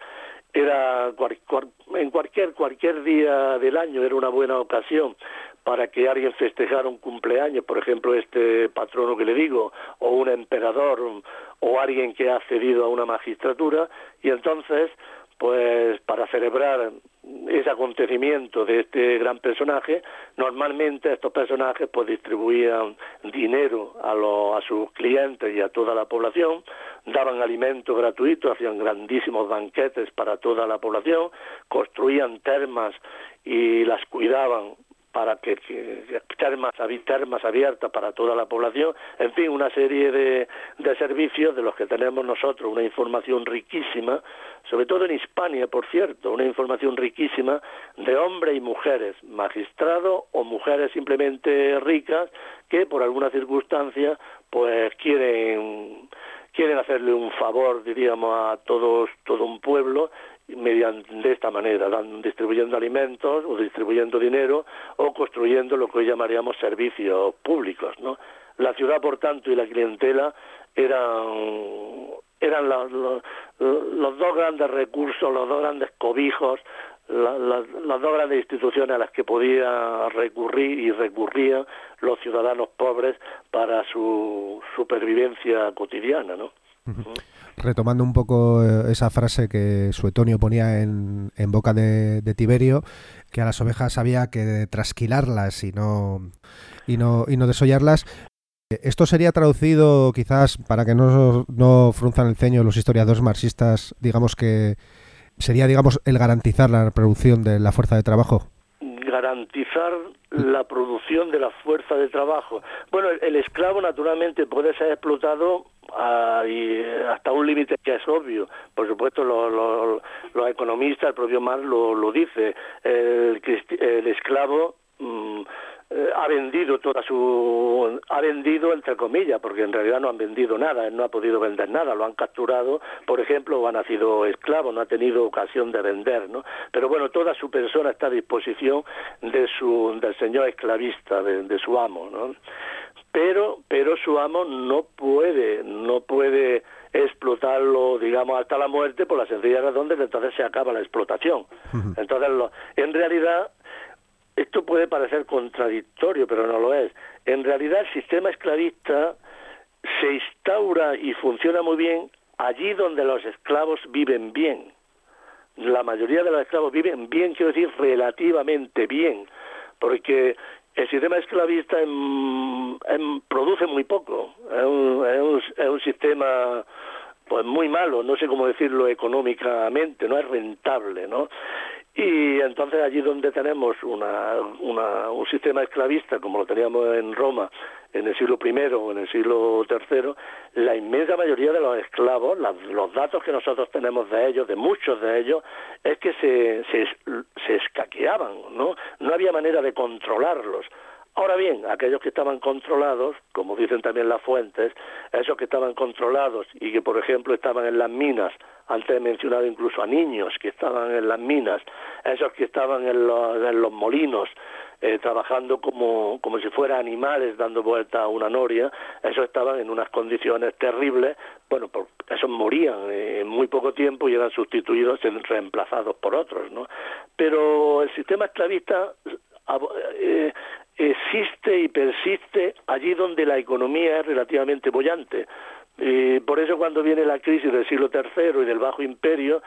[SPEAKER 6] Era cual, cual, en cualquier cualquier día del año era una buena ocasión para que alguien festejara un cumpleaños, por ejemplo este patrono que le digo, o un emperador, o alguien que ha accedido a una magistratura, y entonces pues para celebrar ese acontecimiento de este gran personaje, normalmente estos personajes pues distribuían dinero a, los, a sus clientes y a toda la población, daban alimentos gratuitos, hacían grandísimos banquetes para toda la población, construían termas y las cuidaban para que, que termas, termas abiertas para toda la población, en fin, una serie de, de servicios de los que tenemos nosotros una información riquísima, sobre todo en Hispania, por cierto, una información riquísima de hombres y mujeres, magistrados o mujeres simplemente ricas que por alguna circunstancia pues quieren quieren hacerle un favor, diríamos, a todos todo un pueblo mediante de esta manera, dan, distribuyendo alimentos o distribuyendo dinero o construyendo lo que hoy llamaríamos servicios públicos, ¿no? La ciudad, por tanto, y la clientela eran eran los, los, los dos grandes recursos, los dos grandes cobijos, la, la, las dos grandes instituciones a las que podía recurrir y recurrían los ciudadanos pobres para su supervivencia cotidiana, ¿no?
[SPEAKER 4] Uh-huh. Retomando un poco esa frase que Suetonio ponía en, en boca de, de Tiberio, que a las ovejas había que trasquilarlas y no y no y no desollarlas. Esto sería traducido, quizás, para que no, no frunzan el ceño los historiadores marxistas, digamos que sería, digamos, el garantizar la reproducción de la fuerza de trabajo.
[SPEAKER 6] Garantizar la producción de la fuerza de trabajo. Bueno, el, el esclavo naturalmente puede ser explotado a, y hasta un límite que es obvio. Por supuesto, los, los, los economistas, el propio Marx lo, lo dice. El, el esclavo mmm, eh, ha vendido toda su... ha vendido entre comillas, porque en realidad no han vendido nada, él no ha podido vender nada, lo han capturado, por ejemplo, o ha nacido esclavo, no ha tenido ocasión de vender, ¿no? Pero bueno, toda su persona está a disposición de su del señor esclavista, de, de su amo, ¿no? Pero, pero su amo no puede, no puede explotarlo, digamos, hasta la muerte por la sencilla razón de que entonces se acaba la explotación. Entonces, lo, en realidad, esto puede parecer contradictorio, pero no lo es. En realidad, el sistema esclavista se instaura y funciona muy bien allí donde los esclavos viven bien. La mayoría de los esclavos viven bien, quiero decir, relativamente bien, porque el sistema esclavista en, en, produce muy poco. Es un, es, un, es un sistema pues muy malo, no sé cómo decirlo económicamente, no es rentable, ¿no? Y entonces allí donde tenemos una, una, un sistema esclavista como lo teníamos en Roma en el siglo primero o en el siglo tercero, la inmensa mayoría de los esclavos, la, los datos que nosotros tenemos de ellos, de muchos de ellos, es que se, se, se escaqueaban, ¿no? No había manera de controlarlos. Ahora bien, aquellos que estaban controlados, como dicen también las fuentes, esos que estaban controlados y que, por ejemplo, estaban en las minas, antes he mencionado incluso a niños que estaban en las minas, esos que estaban en los, en los molinos, eh, trabajando como, como si fueran animales dando vuelta a una noria, esos estaban en unas condiciones terribles, bueno, por, esos morían en muy poco tiempo y eran sustituidos, reemplazados por otros, ¿no? Pero el sistema esclavista eh, existe y persiste allí donde la economía es relativamente boyante. Y por eso cuando viene la crisis del siglo tercero y del Bajo Imperio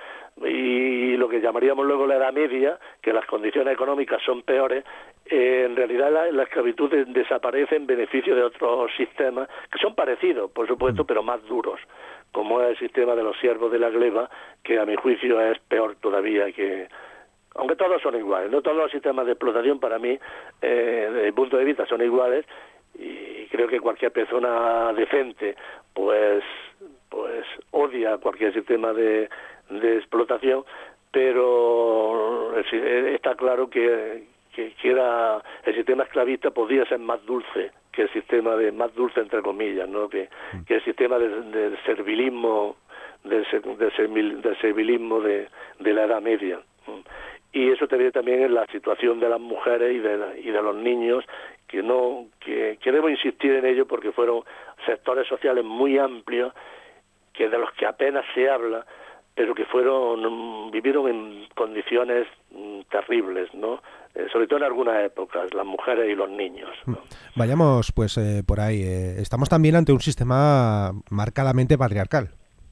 [SPEAKER 6] y lo que llamaríamos luego la Edad Media, que las condiciones económicas son peores, eh, en realidad la, la esclavitud de, desaparece en beneficio de otros sistemas que son parecidos, por supuesto, pero más duros, como es el sistema de los siervos de la gleba, que a mi juicio es peor todavía que... Aunque todos son iguales, no todos los sistemas de explotación para mí, eh, desde mi punto de vista, son iguales, y creo que cualquier persona decente pues pues odia cualquier sistema de, de explotación, pero está claro que, que, que era, el sistema esclavista podía ser más dulce que el sistema de, más dulce entre comillas, ¿no? que, que el sistema del, del servilismo del, del, del servilismo de, de la Edad Media. Y eso te ve también en la situación de las mujeres y de, y de los niños, que no que, que debo insistir en ello porque fueron sectores sociales muy amplios, que de los que apenas se habla, pero que fueron vivieron en condiciones mm, terribles, ¿no? Eh, sobre todo en algunas épocas, las mujeres y los niños, ¿no?
[SPEAKER 4] Vayamos pues eh, por ahí. Eh, estamos también ante un sistema marcadamente patriarcal.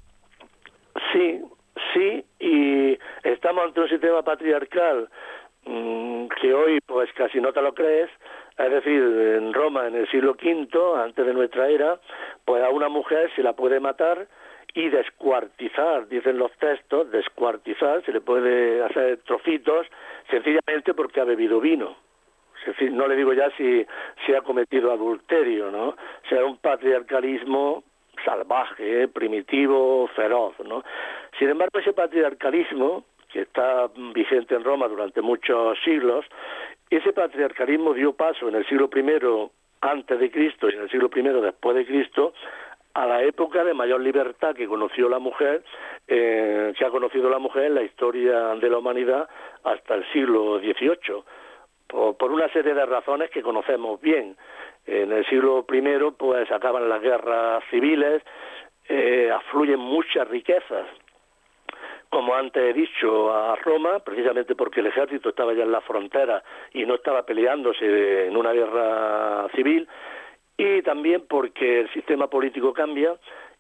[SPEAKER 6] Sí, sí, y estamos ante un sistema patriarcal mmm, que hoy pues casi no te lo crees. Es decir, en Roma en el siglo quinto, antes de nuestra era, pues a una mujer se la puede matar y descuartizar, dicen los textos, descuartizar, se le puede hacer trocitos sencillamente porque ha bebido vino. No le digo ya si, si ha cometido adulterio, ¿no? O sea, un patriarcalismo salvaje, primitivo, feroz, ¿no? Sin embargo, ese patriarcalismo, que está vigente en Roma durante muchos siglos, ese patriarcalismo dio paso en el siglo primero antes de Cristo y en el siglo primero después de Cristo a la época de mayor libertad que conoció la mujer, eh, que ha conocido la mujer en la historia de la humanidad hasta el siglo dieciocho, por, por una serie de razones que conocemos bien. En el siglo primero pues acaban las guerras civiles, eh, afluyen muchas riquezas, como antes he dicho, a Roma, precisamente porque el ejército estaba ya en la frontera y no estaba peleándose en una guerra civil, y también porque el sistema político cambia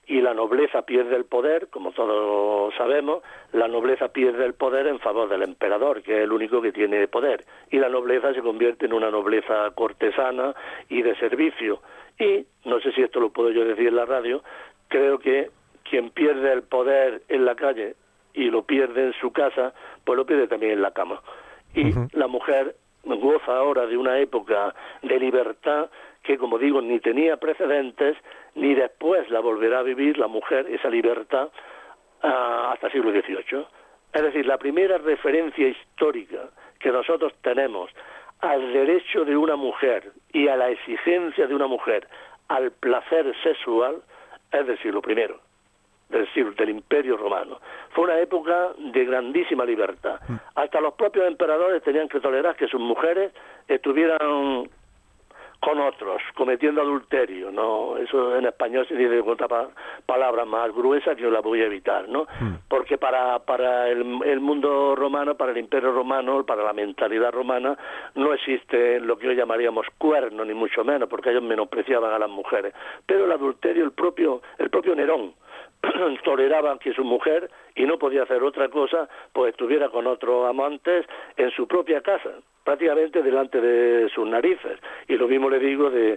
[SPEAKER 6] y la nobleza pierde el poder, como todos sabemos, la nobleza pierde el poder en favor del emperador, que es el único que tiene poder, y la nobleza se convierte en una nobleza cortesana y de servicio. Y, no sé si esto lo puedo yo decir en la radio, creo que quien pierde el poder en la calle y lo pierde en su casa, pues lo pierde también en la cama. Y uh-huh. la mujer goza ahora de una época de libertad que, como digo, ni tenía precedentes, ni después la volverá a vivir la mujer, esa libertad, uh, hasta el siglo dieciocho. Es decir, la primera referencia histórica que nosotros tenemos al derecho de una mujer y a la exigencia de una mujer al placer sexual es del siglo primero, del siglo del Imperio Romano. Fue una época de grandísima libertad. Hasta los propios emperadores tenían que tolerar que sus mujeres estuvieran con otros, cometiendo adulterio, ¿no? Eso en español se dice con otra pa- palabra más gruesa que yo la voy a evitar, ¿no? Mm. Porque para para el, el mundo romano, para el Imperio Romano, para la mentalidad romana, no existe lo que hoy llamaríamos cuerno, ni mucho menos, porque ellos menospreciaban a las mujeres. Pero el adulterio, el propio el propio Nerón toleraba que su mujer, y no podía hacer otra cosa, pues estuviera con otros amantes en su propia casa, prácticamente delante de sus narices. Y lo mismo le digo de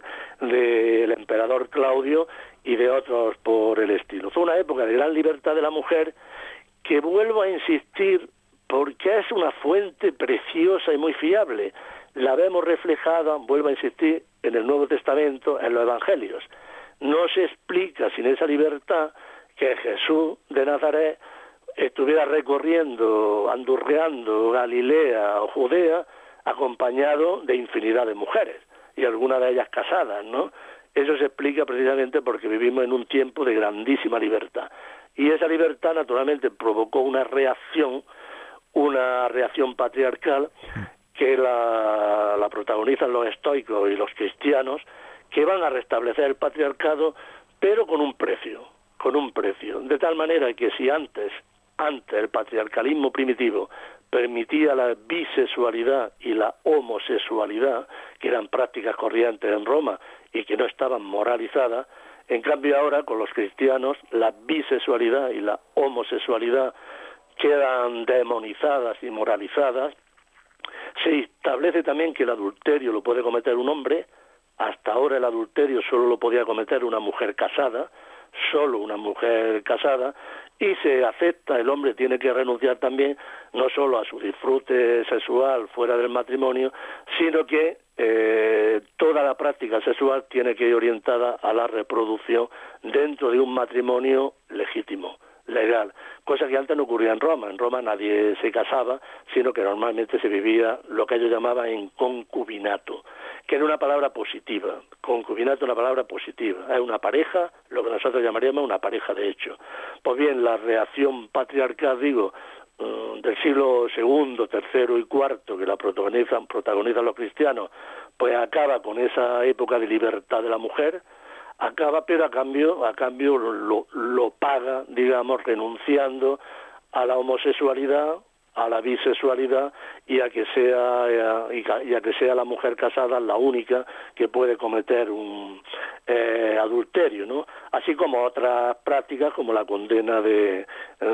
[SPEAKER 6] del emperador Claudio y de otros por el estilo. Fue una época de gran libertad de la mujer que, vuelvo a insistir, porque es una fuente preciosa y muy fiable. La vemos reflejada, vuelvo a insistir, en el Nuevo Testamento, en los Evangelios. No se explica sin esa libertad que Jesús de Nazaret estuviera recorriendo, andurreando Galilea o Judea, acompañado de infinidad de mujeres, y algunas de ellas casadas, ¿no? Eso se explica precisamente porque vivimos en un tiempo de grandísima libertad. Y esa libertad, naturalmente, provocó una reacción, una reacción patriarcal, que la, la protagonizan los estoicos y los cristianos, que van a restablecer el patriarcado, pero con un precio, con un precio. De tal manera que si antes, antes el patriarcalismo primitivo permitía la bisexualidad y la homosexualidad, que eran prácticas corrientes en Roma y que no estaban moralizadas, en cambio ahora con los cristianos la bisexualidad y la homosexualidad quedan demonizadas y moralizadas. Se establece también que el adulterio lo puede cometer un hombre. Hasta ahora el adulterio solo lo podía cometer una mujer casada, solo una mujer casada, y se acepta, el hombre tiene que renunciar también no solo a su disfrute sexual fuera del matrimonio, sino que eh, toda la práctica sexual tiene que ir orientada a la reproducción dentro de un matrimonio legítimo, legal, cosa que antes no ocurría en Roma. En Roma nadie se casaba, sino que normalmente se vivía lo que ellos llamaban en concubinato, que era una palabra positiva. Concubinato es una palabra positiva, es una pareja, lo que nosotros llamaríamos una pareja de hecho. Pues bien, la reacción patriarcal, digo, del siglo segundo, tercero y cuarto, que la protagonizan, protagonizan los cristianos, pues acaba con esa época de libertad de la mujer, acaba, pero a cambio, a cambio lo, lo paga, digamos, renunciando a la homosexualidad, a la bisexualidad, y a que sea y a que sea la mujer casada la única que puede cometer un eh, adulterio, ¿no? Así como otras prácticas como la condena de,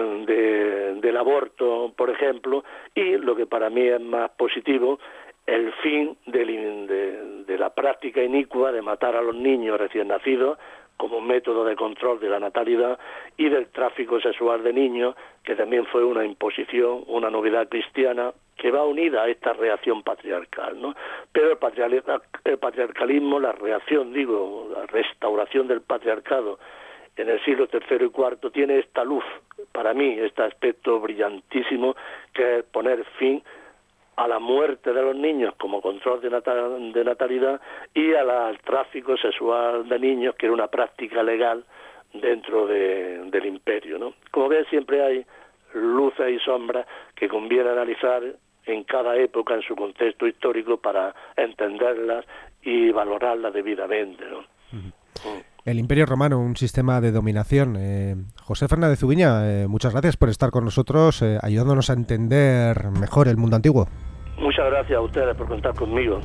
[SPEAKER 6] de del aborto, por ejemplo, y lo que para mí es más positivo, el fin del, de, de la práctica inicua de matar a los niños recién nacidos como método de control de la natalidad, y del tráfico sexual de niños, que también fue una imposición, una novedad cristiana, que va unida a esta reacción patriarcal, ¿no? Pero el, patriarca, el patriarcalismo, la reacción, digo, la restauración del patriarcado en el siglo tercero y cuarto tiene esta luz, para mí, este aspecto brillantísimo, que es poner fin a la muerte de los niños como control de, natal, de natalidad, y a la, al tráfico sexual de niños, que era una práctica legal dentro de, del imperio, ¿no? Como ven, siempre hay luces y sombras que conviene analizar en cada época, en su contexto histórico, para entenderlas y valorarlas debidamente, ¿no? Uh-huh.
[SPEAKER 4] El Imperio Romano, un sistema de dominación. Eh, José Fernández Ubiña, eh, muchas gracias por estar con nosotros, eh, ayudándonos a entender mejor el mundo antiguo.
[SPEAKER 6] Muchas gracias a ustedes por contar conmigo.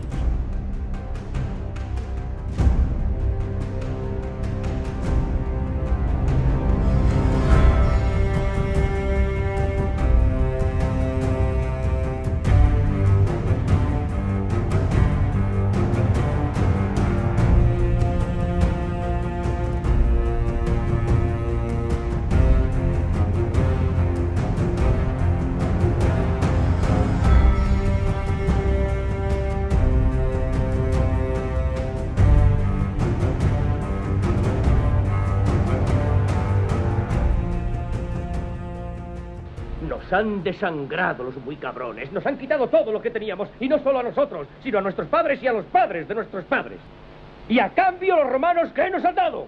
[SPEAKER 10] Nos han desangrado los muy cabrones. Nos han quitado todo lo que teníamos. Y no solo a nosotros, sino a nuestros padres y a los padres de nuestros padres. Y a cambio los romanos, ¿qué nos han dado?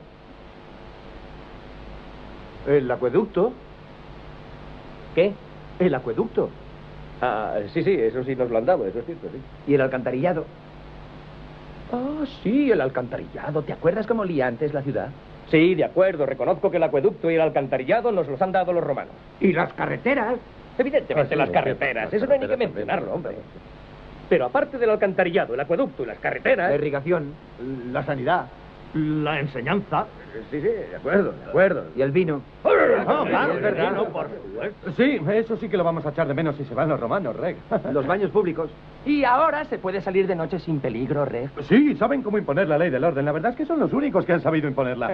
[SPEAKER 8] El acueducto.
[SPEAKER 10] ¿Qué?
[SPEAKER 8] El acueducto.
[SPEAKER 10] Ah, sí, sí, eso sí nos lo han dado, eso es cierto, sí.
[SPEAKER 8] ¿Y el alcantarillado?
[SPEAKER 10] Ah, sí, el alcantarillado.
[SPEAKER 8] ¿Te acuerdas cómo olía antes la ciudad?
[SPEAKER 10] Sí, de acuerdo. Reconozco que el acueducto y el alcantarillado nos los han dado los romanos.
[SPEAKER 9] ¿Y las carreteras?
[SPEAKER 10] Evidentemente,
[SPEAKER 8] Ah, sí,
[SPEAKER 10] las
[SPEAKER 8] sí,
[SPEAKER 10] carreteras.
[SPEAKER 8] sí,
[SPEAKER 10] Eso no hay ni que
[SPEAKER 8] carreteras
[SPEAKER 10] mencionarlo,
[SPEAKER 8] también.
[SPEAKER 10] hombre. Pero aparte del alcantarillado, el acueducto y las carreteras...
[SPEAKER 8] La irrigación.
[SPEAKER 9] La sanidad. La enseñanza.
[SPEAKER 10] Sí, sí, de acuerdo, de acuerdo.
[SPEAKER 8] Y el vino.
[SPEAKER 9] No, claro,
[SPEAKER 10] es verdad, no, por supuesto.
[SPEAKER 9] Sí, eso sí que lo vamos a echar de menos si se van los romanos, Reg.
[SPEAKER 8] Los baños públicos.
[SPEAKER 11] Y ahora se puede salir de noche sin peligro, Reg.
[SPEAKER 9] Sí, saben cómo imponer la ley del orden. La verdad es que son los únicos que han sabido imponerla.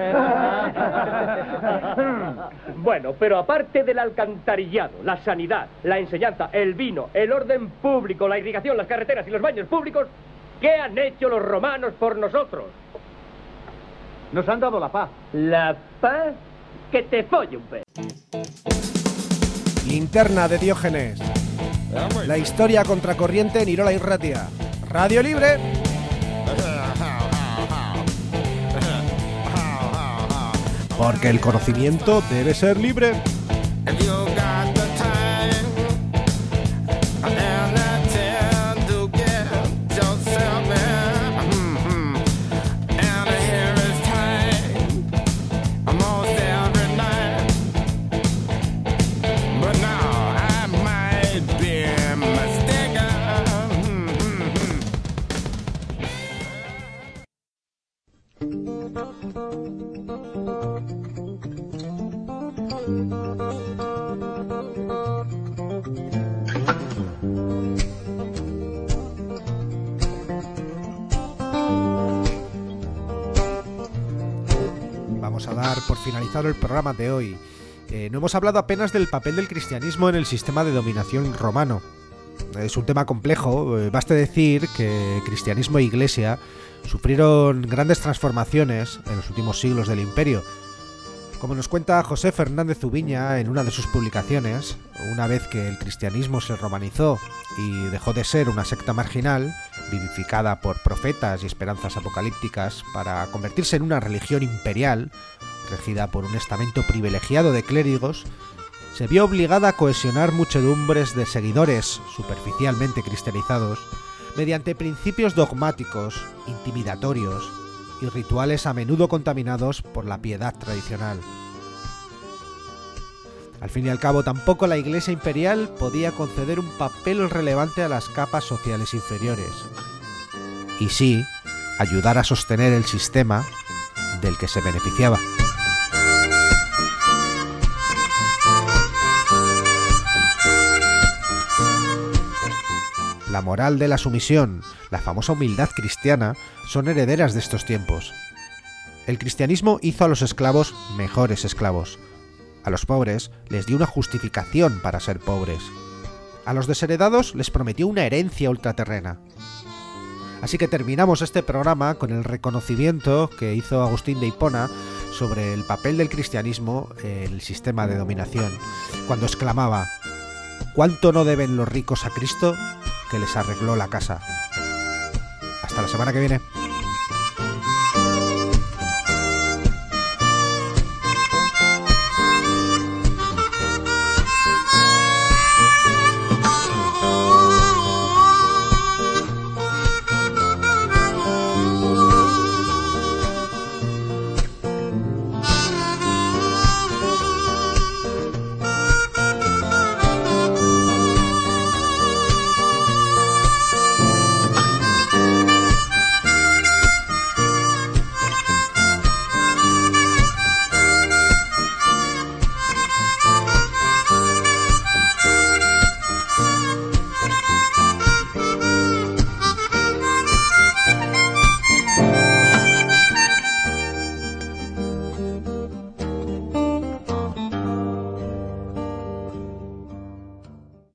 [SPEAKER 10] Bueno, pero aparte del alcantarillado, la sanidad, la enseñanza, el vino, el orden público, la irrigación, las carreteras y los baños públicos, ¿qué han hecho los romanos por nosotros?
[SPEAKER 9] Nos han dado la paz.
[SPEAKER 10] ¿La paz? Que te folle un pez.
[SPEAKER 4] Linterna de Diógenes. La historia contracorriente en Irola Irratia. Radio Libre. Porque el conocimiento debe ser libre. Vamos a dar por finalizado el programa de hoy. Eh, no hemos hablado apenas del papel del cristianismo en el sistema de dominación romano. Es un tema complejo, eh, baste decir que cristianismo e iglesia sufrieron grandes transformaciones en los últimos siglos del imperio. Como nos cuenta José Fernández Ubiña en una de sus publicaciones, una vez que el cristianismo se romanizó y dejó de ser una secta marginal, vivificada por profetas y esperanzas apocalípticas, para convertirse en una religión imperial, regida por un estamento privilegiado de clérigos, se vio obligada a cohesionar muchedumbres de seguidores superficialmente cristianizados mediante principios dogmáticos, intimidatorios y rituales a menudo contaminados por la piedad tradicional. Al fin y al cabo, tampoco la Iglesia imperial podía conceder un papel relevante a las capas sociales inferiores, y sí ayudar a sostener el sistema del que se beneficiaba. La moral de la sumisión, la famosa humildad cristiana, son herederas de estos tiempos. El cristianismo hizo a los esclavos mejores esclavos. A los pobres les dio una justificación para ser pobres. A los desheredados les prometió una herencia ultraterrena. Así que terminamos este programa con el reconocimiento que hizo Agustín de Hipona sobre el papel del cristianismo en el sistema de dominación, cuando exclamaba: ¿cuánto no deben los ricos a Cristo, que les arregló la casa? Hasta la semana que viene.